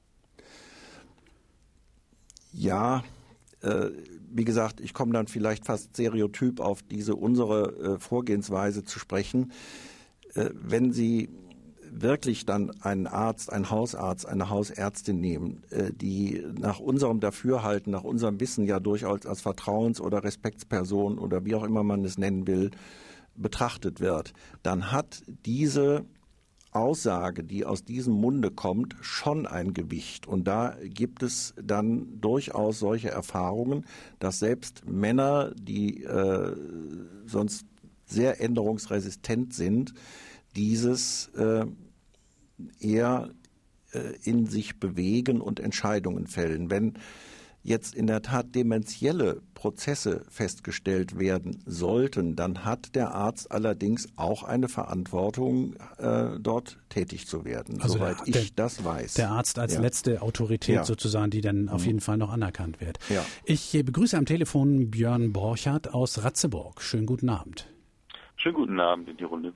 Ja, wie gesagt, ich komme dann vielleicht fast stereotyp auf unsere Vorgehensweise zu sprechen. Wenn Sie wirklich dann einen Arzt, einen Hausarzt, eine Hausärztin nehmen, die nach unserem Dafürhalten, nach unserem Wissen ja durchaus als Vertrauens- oder Respektsperson oder wie auch immer man es nennen will, betrachtet wird, dann hat diese Aussage, die aus diesem Munde kommt, schon ein Gewicht. Und da gibt es dann durchaus solche Erfahrungen, dass selbst Männer, die sonst sehr änderungsresistent sind, dieses eher in sich bewegen und Entscheidungen fällen. Wenn jetzt in der Tat dementielle Prozesse festgestellt werden sollten, dann hat der Arzt allerdings auch eine Verantwortung, dort tätig zu werden, also soweit ich das weiß. Der Arzt als letzte Autorität sozusagen, die dann auf jeden Fall noch anerkannt wird. Ja. Ich begrüße am Telefon Björn Borchardt aus Ratzeburg. Schönen guten Abend. Schönen guten Abend in die Runde.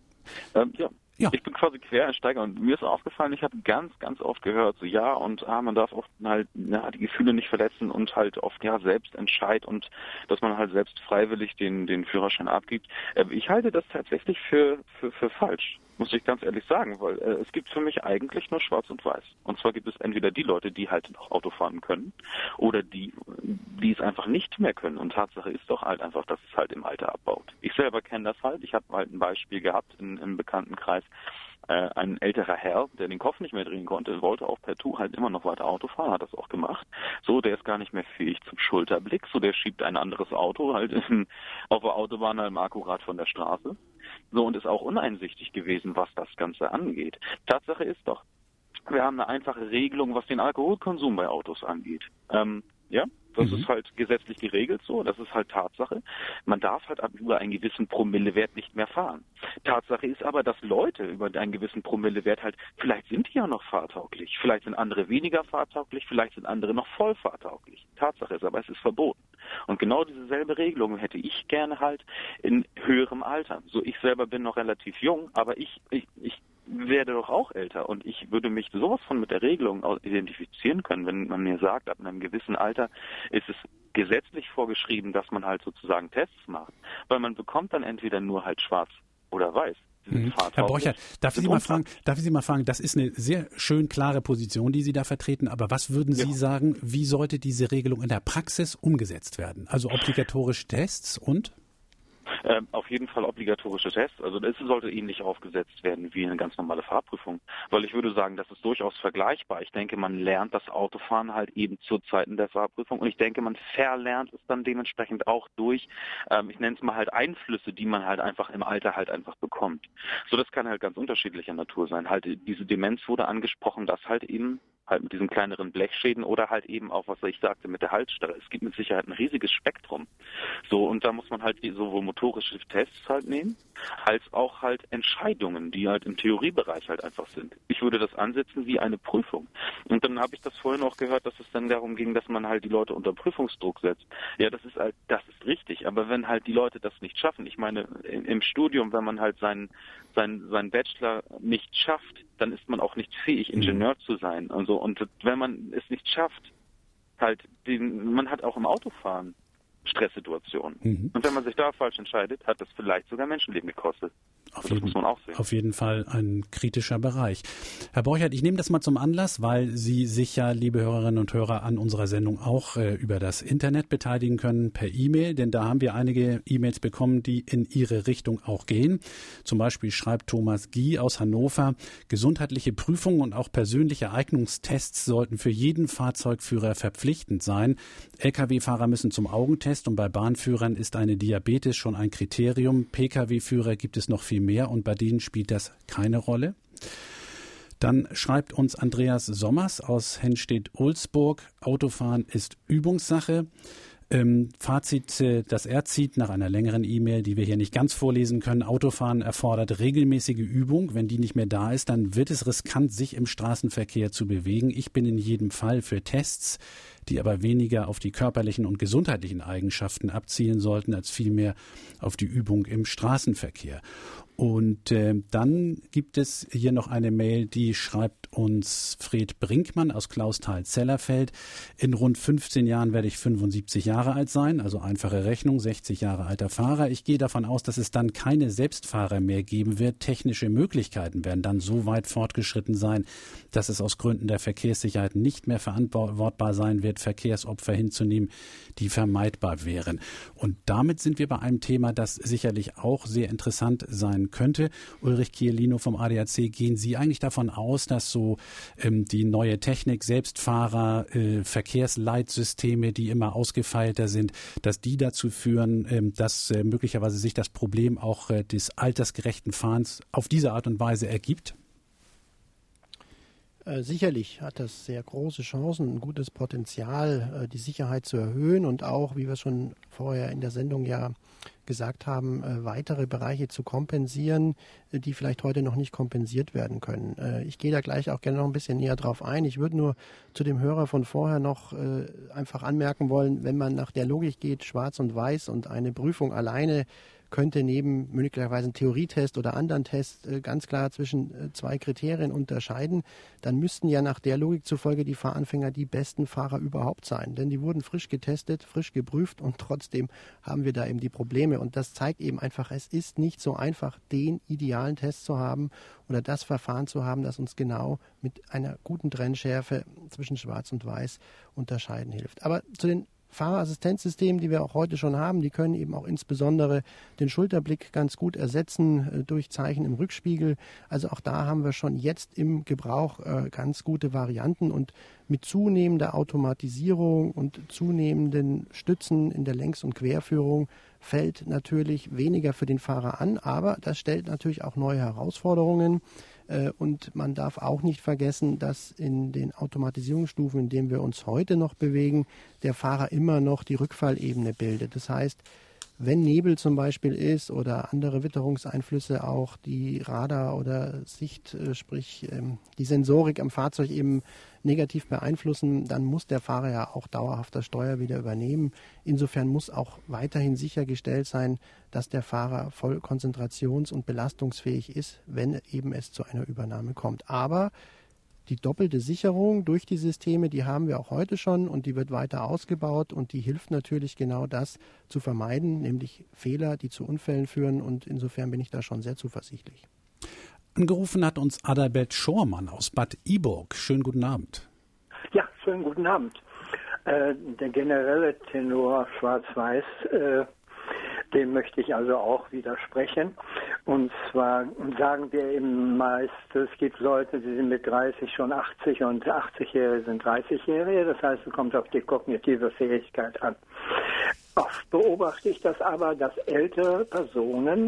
Ich bin quasi Quereinsteiger und mir ist aufgefallen, ich habe ganz, ganz oft gehört, so man darf oft halt die Gefühle nicht verletzen und halt oft selbst entscheidet und dass man halt selbst freiwillig den Führerschein abgibt. Ich halte das tatsächlich für falsch, muss ich ganz ehrlich sagen, weil es gibt für mich eigentlich nur Schwarz und Weiß. Und zwar gibt es entweder die Leute, die halt noch Auto fahren können oder die es einfach nicht mehr können. Und Tatsache ist doch halt einfach, dass es halt im Alter abbaut. Ich selber kenne das halt. Ich habe halt ein Beispiel gehabt im Bekanntenkreis. Ein älterer Herr, der den Kopf nicht mehr drehen konnte, wollte auch partout halt immer noch weiter Auto fahren, hat das auch gemacht. So, der ist gar nicht mehr fähig zum Schulterblick. So, der schiebt ein anderes Auto halt auf der Autobahn halt mal akkurat von der Straße. So, und ist auch uneinsichtig gewesen, was das Ganze angeht. Tatsache ist doch, wir haben eine einfache Regelung, was den Alkoholkonsum bei Autos angeht. Das ist halt gesetzlich geregelt so, das ist halt Tatsache. Man darf halt ab über einen gewissen Promillewert nicht mehr fahren. Tatsache ist aber, dass Leute über einen gewissen Promillewert halt, vielleicht sind die ja noch fahrtauglich, vielleicht sind andere weniger fahrtauglich, vielleicht sind andere noch voll fahrtauglich. Tatsache ist aber, es ist verboten. Und genau dieselbe Regelung hätte ich gerne halt in höherem Alter. So, ich selber bin noch relativ jung, aber ich werde doch auch älter und ich würde mich sowas von mit der Regelung identifizieren können, wenn man mir sagt, ab einem gewissen Alter ist es gesetzlich vorgeschrieben, dass man halt sozusagen Tests macht, weil man bekommt dann entweder nur halt schwarz oder weiß. Herr Borchert, darf ich Sie mal fragen, das ist eine sehr schön klare Position, die Sie da vertreten, aber was würden Sie sagen, wie sollte diese Regelung in der Praxis umgesetzt werden? Also obligatorische Tests und? Auf jeden Fall obligatorische Tests. Also das sollte ähnlich aufgesetzt werden wie eine ganz normale Fahrprüfung. Weil ich würde sagen, das ist durchaus vergleichbar. Ich denke, man lernt das Autofahren halt eben zu Zeiten der Fahrprüfung und ich denke, man verlernt es dann dementsprechend auch durch, ich nenne es mal halt Einflüsse, die man halt einfach im Alter halt einfach bekommt. So, das kann halt ganz unterschiedlicher Natur sein. Halt diese Demenz wurde angesprochen, dass halt eben halt mit diesen kleineren Blechschäden oder halt eben auch, was ich sagte, mit der Halsstarre. Es gibt mit Sicherheit ein riesiges Spektrum. So, und da muss man halt sowohl motorische Tests halt nehmen, als auch halt Entscheidungen, die halt im Theoriebereich halt einfach sind. Ich würde das ansetzen wie eine Prüfung. Und dann habe ich das vorhin auch gehört, dass es dann darum ging, dass man halt die Leute unter Prüfungsdruck setzt. Ja, das ist richtig. Aber wenn halt die Leute das nicht schaffen, ich meine, im Studium, wenn man halt seinen Bachelor nicht schafft, dann ist man auch nicht fähig, Ingenieur zu sein. Also, und wenn man es nicht schafft, man hat auch im Autofahren Stresssituationen. Und wenn man sich da falsch entscheidet, hat das vielleicht sogar Menschenleben gekostet. Das muss man auch sehen. Auf jeden Fall ein kritischer Bereich. Herr Borchert, ich nehme das mal zum Anlass, weil Sie sich ja, liebe Hörerinnen und Hörer, an unserer Sendung auch über das Internet beteiligen können per E-Mail, denn da haben wir einige E-Mails bekommen, die in Ihre Richtung auch gehen. Zum Beispiel schreibt Thomas Gie aus Hannover, gesundheitliche Prüfungen und auch persönliche Eignungstests sollten für jeden Fahrzeugführer verpflichtend sein. Lkw-Fahrer müssen zum Augentest und bei Bahnführern ist eine Diabetes schon ein Kriterium. Pkw-Führer gibt es noch viel mehr und bei denen spielt das keine Rolle. Dann schreibt uns Andreas Sommers aus Hennstedt-Ulzburg, Autofahren ist Übungssache. Fazit, das er zieht nach einer längeren E-Mail, die wir hier nicht ganz vorlesen können. Autofahren erfordert regelmäßige Übung. Wenn die nicht mehr da ist, dann wird es riskant, sich im Straßenverkehr zu bewegen. Ich bin in jedem Fall für Tests, die aber weniger auf die körperlichen und gesundheitlichen Eigenschaften abzielen sollten, als vielmehr auf die Übung im Straßenverkehr. Und dann gibt es hier noch eine Mail, die schreibt uns Fred Brinkmann aus Klausthal-Zellerfeld. In rund 15 Jahren werde ich 75 Jahre alt sein, also einfache Rechnung, 60 Jahre alter Fahrer. Ich gehe davon aus, dass es dann keine Selbstfahrer mehr geben wird. Technische Möglichkeiten werden dann so weit fortgeschritten sein, dass es aus Gründen der Verkehrssicherheit nicht mehr verantwortbar sein wird, Verkehrsopfer hinzunehmen, die vermeidbar wären. Und damit sind wir bei einem Thema, das sicherlich auch sehr interessant sein könnte. Ulrich Chiellino vom ADAC, gehen Sie eigentlich davon aus, dass so die neue Technik, Selbstfahrer, Verkehrsleitsysteme, die immer ausgefeilter sind, dass die dazu führen, dass möglicherweise sich das Problem auch des altersgerechten Fahrens auf diese Art und Weise ergibt? Sicherlich hat das sehr große Chancen, ein gutes Potenzial, die Sicherheit zu erhöhen und auch, wie wir schon vorher in der Sendung ja gesagt haben, weitere Bereiche zu kompensieren, die vielleicht heute noch nicht kompensiert werden können. Ich gehe da gleich auch gerne noch ein bisschen näher drauf ein. Ich würde nur zu dem Hörer von vorher noch einfach anmerken wollen, wenn man nach der Logik geht, schwarz und weiß und eine Prüfung alleine könnte neben möglicherweise einem Theorietest oder anderen Tests ganz klar zwischen zwei Kriterien unterscheiden, dann müssten ja nach der Logik zufolge die Fahranfänger die besten Fahrer überhaupt sein. Denn die wurden frisch getestet, frisch geprüft und trotzdem haben wir da eben die Probleme. Und das zeigt eben einfach, es ist nicht so einfach, den idealen Test zu haben oder das Verfahren zu haben, das uns genau mit einer guten Trennschärfe zwischen Schwarz und Weiß unterscheiden hilft. Aber zu den Fahrerassistenzsystemen, die wir auch heute schon haben, die können eben auch insbesondere den Schulterblick ganz gut ersetzen durch Zeichen im Rückspiegel. Also auch da haben wir schon jetzt im Gebrauch ganz gute Varianten und mit zunehmender Automatisierung und zunehmenden Stützen in der Längs- und Querführung fällt natürlich weniger für den Fahrer an, aber das stellt natürlich auch neue Herausforderungen. Und man darf auch nicht vergessen, dass in den Automatisierungsstufen, in denen wir uns heute noch bewegen, der Fahrer immer noch die Rückfallebene bildet. Das heißt, wenn Nebel zum Beispiel ist oder andere Witterungseinflüsse auch die Radar oder Sicht, sprich die Sensorik am Fahrzeug eben negativ beeinflussen, dann muss der Fahrer ja auch dauerhaft das Steuer wieder übernehmen. Insofern muss auch weiterhin sichergestellt sein, dass der Fahrer voll konzentrations- und belastungsfähig ist, wenn eben es zu einer Übernahme kommt. Aber die doppelte Sicherung durch die Systeme, die haben wir auch heute schon und die wird weiter ausgebaut und die hilft natürlich genau das zu vermeiden, nämlich Fehler, die zu Unfällen führen, und insofern bin ich da schon sehr zuversichtlich. Angerufen hat uns Adalbert Schormann aus Bad Iburg. Schönen guten Abend. Ja, schönen guten Abend. Der generelle Tenor Schwarz-Weiß, dem möchte ich also auch widersprechen. Und zwar sagen wir eben meist, es gibt Leute, die sind mit 30 schon 80 und 80-Jährige sind 30-Jährige. Das heißt, es kommt auf die kognitive Fähigkeit an. Oft beobachte ich das aber, dass ältere Personen,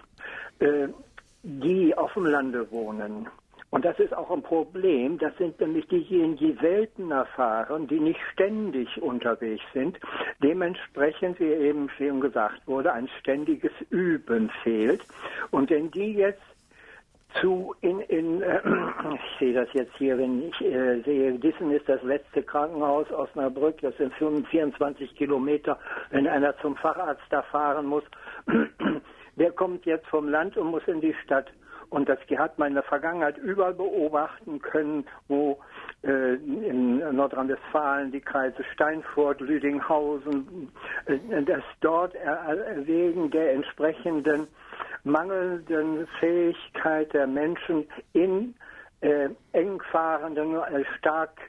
die auf dem Lande wohnen, und das ist auch ein Problem, das sind nämlich diejenigen, die seltener fahren, die nicht ständig unterwegs sind. Dementsprechend, wie eben schon gesagt wurde, ein ständiges Üben fehlt. Und wenn die jetzt ich sehe das jetzt hier, wenn ich sehe, Dissen ist das letzte Krankenhaus, Osnabrück, das sind 24 Kilometer, wenn einer zum Facharzt da fahren muss, der kommt jetzt vom Land und muss in die Stadt. Und das hat man in der Vergangenheit überall beobachten können, wo in Nordrhein-Westfalen die Kreise Steinfurt, Lüdinghausen, dass dort wegen der entsprechenden mangelnden Fähigkeit der Menschen in eng fahrenden, stark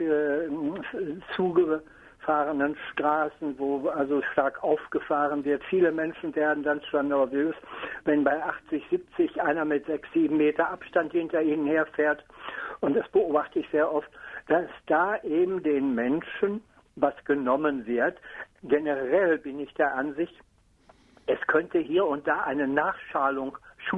zugefahrenen Straßen, wo also stark aufgefahren wird. Viele Menschen werden dann schon nervös, wenn bei 80, 70 einer mit 6, 7 Meter Abstand hinter ihnen herfährt. Und das beobachte ich sehr oft, dass da eben den Menschen was genommen wird. Generell bin ich der Ansicht, es könnte hier und da eine Schulung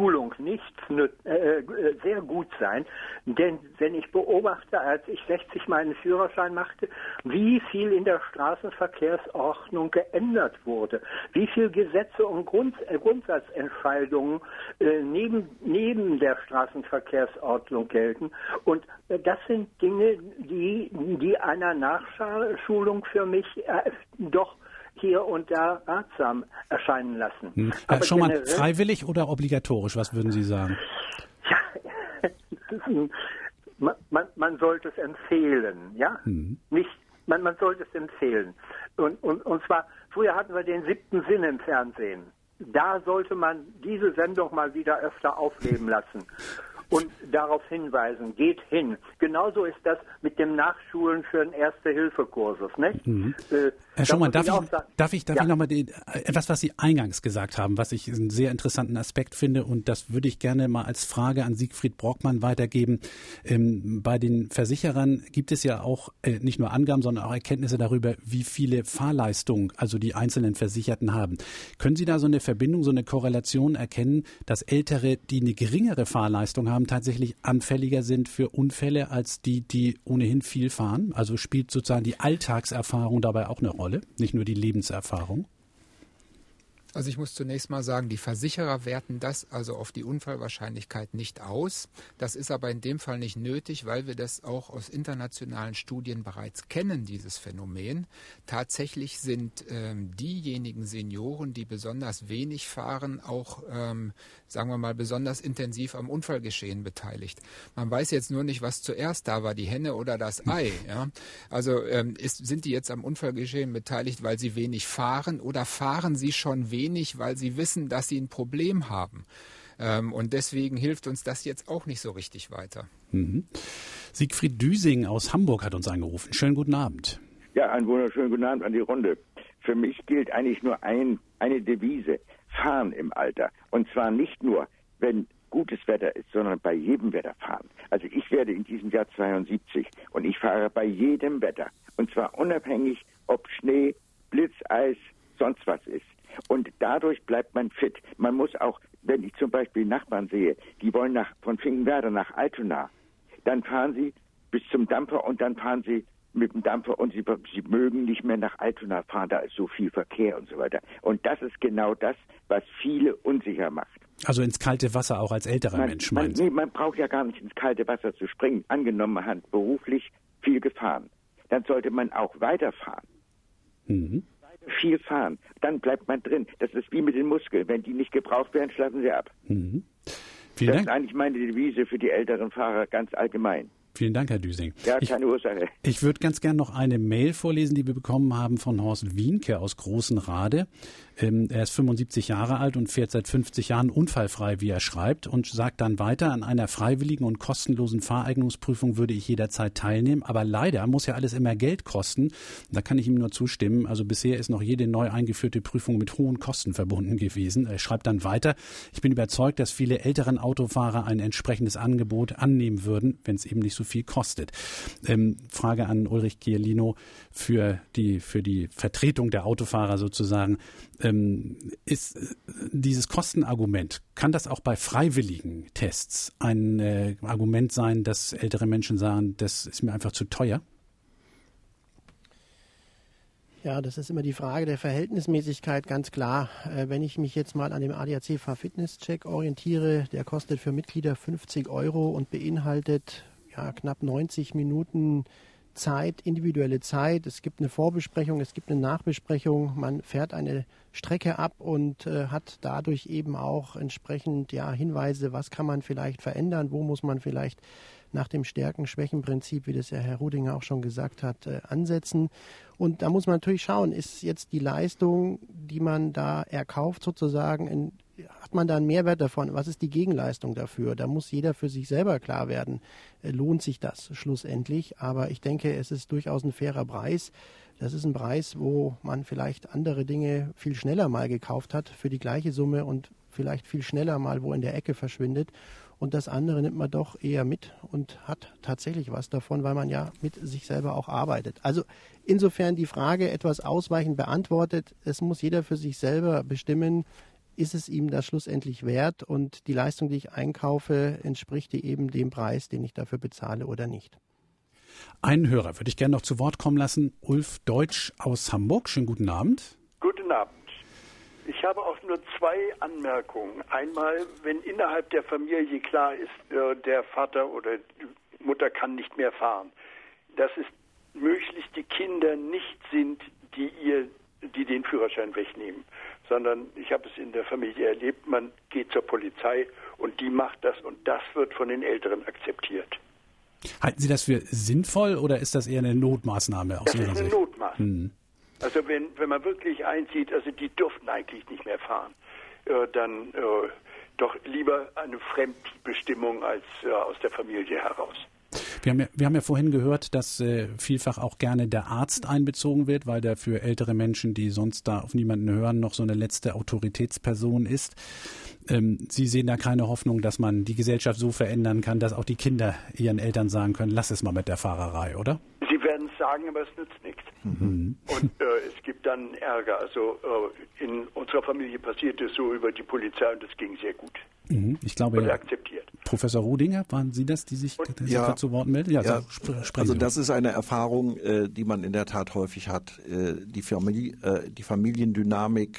sehr gut sein, denn wenn ich beobachte, als ich 60 meinen Führerschein machte, wie viel in der Straßenverkehrsordnung geändert wurde, wie viel Gesetze und Grundsatzentscheidungen neben der Straßenverkehrsordnung gelten, und das sind Dinge, die einer Nachschulung für mich doch hier und da ratsam erscheinen lassen. Aber schon mal freiwillig oder obligatorisch, was würden Sie sagen? Ja, man sollte es empfehlen, ja? Nicht, man sollte es empfehlen. Und zwar, früher hatten wir den 7. Sinn im Fernsehen. Da sollte man diese Sendung mal wieder öfter aufleben lassen und darauf hinweisen, geht hin. Genauso ist das mit dem Nachschulen für den Erste-Hilfe-Kursus, nicht? Herr Schormann, darf ich nochmal etwas, was Sie eingangs gesagt haben, was ich einen sehr interessanten Aspekt finde, und das würde ich gerne mal als Frage an Siegfried Brockmann weitergeben. Bei den Versicherern gibt es ja auch nicht nur Angaben, sondern auch Erkenntnisse darüber, wie viele Fahrleistungen also die einzelnen Versicherten haben. Können Sie da so eine Verbindung, so eine Korrelation erkennen, dass Ältere, die eine geringere Fahrleistung haben, tatsächlich anfälliger sind für Unfälle als die ohnehin viel fahren? Also spielt sozusagen die Alltagserfahrung dabei auch eine Rolle, nicht nur die Lebenserfahrung? Also ich muss zunächst mal sagen, die Versicherer werten das also auf die Unfallwahrscheinlichkeit nicht aus. Das ist aber in dem Fall nicht nötig, weil wir das auch aus internationalen Studien bereits kennen, dieses Phänomen. Tatsächlich sind diejenigen Senioren, die besonders wenig fahren, auch, sagen wir mal, besonders intensiv am Unfallgeschehen beteiligt. Man weiß jetzt nur nicht, was zuerst da war, die Henne oder das Ei. Ja? Also sind die jetzt am Unfallgeschehen beteiligt, weil sie wenig fahren, oder fahren sie schon wenig, weil sie wissen, dass sie ein Problem haben. Und deswegen hilft uns das jetzt auch nicht so richtig weiter. Siegfried Düsing aus Hamburg hat uns angerufen. Schönen guten Abend. Ja, einen wunderschönen guten Abend an die Runde. Für mich gilt eigentlich nur eine Devise: Fahren im Alter. Und zwar nicht nur, wenn gutes Wetter ist, sondern bei jedem Wetter fahren. Also ich werde in diesem Jahr 72 und ich fahre bei jedem Wetter. Und zwar unabhängig, ob Schnee, Blitz, Eis, sonst was ist. Und dadurch bleibt man fit. Man muss auch, wenn ich zum Beispiel Nachbarn sehe, die wollen von Finkenwerder nach Altona, dann fahren sie bis zum Dampfer und dann fahren sie mit dem Dampfer und sie mögen nicht mehr nach Altona fahren, da ist so viel Verkehr und so weiter. Und das ist genau das, was viele unsicher macht. Also ins kalte Wasser auch als älterer Mensch, meinen Sie? Nee, man braucht ja gar nicht ins kalte Wasser zu springen. Angenommen, man hat beruflich viel gefahren. Dann sollte man auch weiterfahren. Viel fahren. Dann bleibt man drin. Das ist wie mit den Muskeln. Wenn die nicht gebraucht werden, schlafen sie ab. Vielen das Dank. ist eigentlich meine Devise für die älteren Fahrer ganz allgemein. Vielen Dank, Herr Düsing. Ja, keine Ursache. Ich würde ganz gern noch eine Mail vorlesen, die wir bekommen haben von Horst Wienke aus Großenrade. Er ist 75 Jahre alt und fährt seit 50 Jahren unfallfrei, wie er schreibt, und sagt dann weiter, an einer freiwilligen und kostenlosen Fahreignungsprüfung würde ich jederzeit teilnehmen, aber leider muss ja alles immer Geld kosten. Da kann ich ihm nur zustimmen. Also bisher ist noch jede neu eingeführte Prüfung mit hohen Kosten verbunden gewesen. Er schreibt dann weiter, ich bin überzeugt, dass viele älteren Autofahrer ein entsprechendes Angebot annehmen würden, wenn es eben nicht so viel kostet. Frage an Ulrich Chiellino für die Vertretung der Autofahrer sozusagen. Ist dieses Kostenargument, kann das auch bei freiwilligen Tests ein Argument sein, dass ältere Menschen sagen, das ist mir einfach zu teuer? Ja, das ist immer die Frage der Verhältnismäßigkeit, ganz klar. Wenn ich mich jetzt mal an dem ADAC Fahrfitnesscheck orientiere, der kostet für Mitglieder 50 € und beinhaltet knapp 90 Minuten Zeit, individuelle Zeit. Es gibt eine Vorbesprechung, es gibt eine Nachbesprechung. Man fährt eine Strecke ab und hat dadurch eben auch entsprechend Hinweise, was kann man vielleicht verändern, wo muss man vielleicht nach dem Stärken-Schwächen-Prinzip, wie das ja Herr Rudinger auch schon gesagt hat, ansetzen. Und da muss man natürlich schauen, ist jetzt die Leistung, die man da erkauft sozusagen, hat man da einen Mehrwert davon? Was ist die Gegenleistung dafür? Da muss jeder für sich selber klar werden. Lohnt sich das schlussendlich? Aber ich denke, es ist durchaus ein fairer Preis. Das ist ein Preis, wo man vielleicht andere Dinge viel schneller mal gekauft hat für die gleiche Summe und vielleicht viel schneller mal wo in der Ecke verschwindet. Und das andere nimmt man doch eher mit und hat tatsächlich was davon, weil man ja mit sich selber auch arbeitet. Also insofern die Frage etwas ausweichend beantwortet. Es muss jeder für sich selber bestimmen, ist es ihm das schlussendlich wert und die Leistung, die ich einkaufe, entspricht die eben dem Preis, den ich dafür bezahle oder nicht. Einen Hörer würde ich gerne noch zu Wort kommen lassen. Ulf Deutsch aus Hamburg. Schönen guten Abend. Guten Abend. Ich habe auch nur zwei Anmerkungen. Einmal, wenn innerhalb der Familie klar ist, der Vater oder die Mutter kann nicht mehr fahren, dass es möglichst die Kinder nicht sind, die den Führerschein wegnehmen, sondern ich habe es in der Familie erlebt, man geht zur Polizei und die macht das und das wird von den Älteren akzeptiert. Halten Sie das für sinnvoll oder ist das eher eine Notmaßnahme aus Ihrer Sicht? Das ist eine Notmaßnahme. Also wenn man wirklich einsieht, also die dürften eigentlich nicht mehr fahren, dann doch lieber eine Fremdbestimmung als aus der Familie heraus. Wir haben ja vorhin gehört, dass vielfach auch gerne der Arzt einbezogen wird, weil der für ältere Menschen, die sonst da auf niemanden hören, noch so eine letzte Autoritätsperson ist. Sie sehen da keine Hoffnung, dass man die Gesellschaft so verändern kann, dass auch die Kinder ihren Eltern sagen können, lass es mal mit der Fahrerei, oder? Sie werden es sagen, aber es nützt nichts. Und es gibt dann Ärger. Also in unserer Familie passiert es so über die Polizei und das ging sehr gut. Ich glaube, und akzeptiert. Professor Rudinger, waren Sie das, die sich zu Wort melden? Ja, also das ist eine Erfahrung, die man in der Tat häufig hat. Die Familiendynamik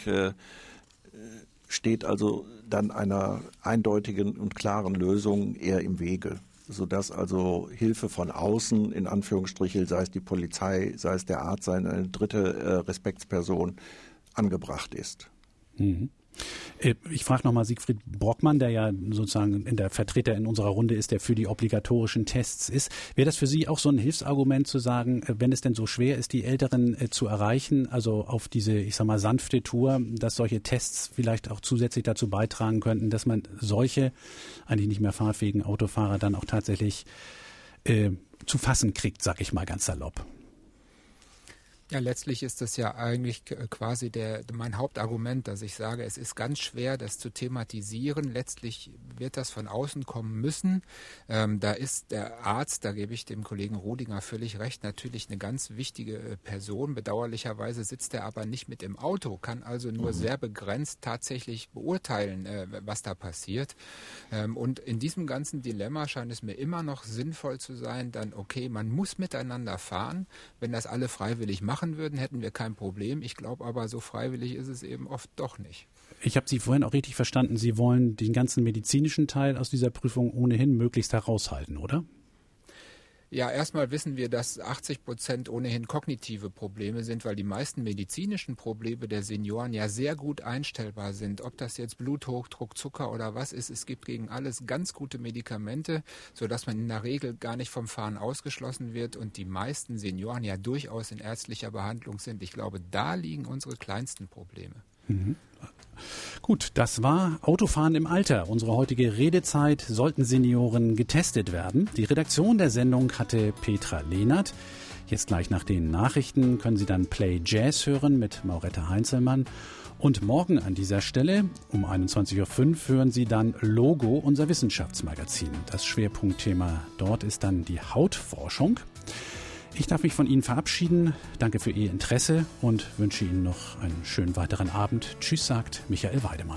steht also dann einer eindeutigen und klaren Lösung eher im Wege, sodass also Hilfe von außen, in Anführungsstrichen, sei es die Polizei, sei es der Arzt, sei es eine dritte Respektsperson, angebracht ist. Ich frage nochmal Siegfried Brockmann, der ja sozusagen der Vertreter in unserer Runde ist, der für die obligatorischen Tests ist. Wäre das für Sie auch so ein Hilfsargument zu sagen, wenn es denn so schwer ist, die Älteren zu erreichen, also auf diese, ich sag mal, sanfte Tour, dass solche Tests vielleicht auch zusätzlich dazu beitragen könnten, dass man solche eigentlich nicht mehr fahrfähigen Autofahrer dann auch tatsächlich zu fassen kriegt, sag ich mal ganz salopp? Ja, letztlich ist das ja eigentlich quasi mein Hauptargument, dass ich sage, es ist ganz schwer, das zu thematisieren. Letztlich wird das von außen kommen müssen. Da ist der Arzt, da gebe ich dem Kollegen Rudinger völlig recht, natürlich eine ganz wichtige Person. Bedauerlicherweise sitzt er aber nicht mit im Auto, kann also nur sehr begrenzt tatsächlich beurteilen, was da passiert. Und in diesem ganzen Dilemma scheint es mir immer noch sinnvoll zu sein, dann okay, man muss miteinander fahren. Wenn das alle freiwillig machen würden, hätten wir kein Problem. Ich glaube aber, so freiwillig ist es eben oft doch nicht. Ich habe Sie vorhin auch richtig verstanden. Sie wollen den ganzen medizinischen Teil aus dieser Prüfung ohnehin möglichst heraushalten, oder? Ja, erstmal wissen wir, dass 80% ohnehin kognitive Probleme sind, weil die meisten medizinischen Probleme der Senioren ja sehr gut einstellbar sind. Ob das jetzt Bluthochdruck, Zucker oder was ist, es gibt gegen alles ganz gute Medikamente, sodass man in der Regel gar nicht vom Fahren ausgeschlossen wird und die meisten Senioren ja durchaus in ärztlicher Behandlung sind. Ich glaube, da liegen unsere kleinsten Probleme. Mhm. Gut, das war Autofahren im Alter. Unsere heutige Redezeit: sollten Senioren getestet werden. Die Redaktion der Sendung hatte Petra Lehnert. Jetzt gleich nach den Nachrichten können Sie dann Play Jazz hören mit Mauretta Heinzelmann. Und morgen an dieser Stelle um 21.05 Uhr hören Sie dann Logo, unser Wissenschaftsmagazin. Das Schwerpunktthema dort ist dann die Hautforschung. Ich darf mich von Ihnen verabschieden. Danke für Ihr Interesse und wünsche Ihnen noch einen schönen weiteren Abend. Tschüss, sagt Michael Weidemann.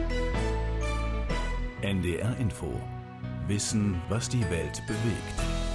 NDR Info. Wissen, was die Welt bewegt.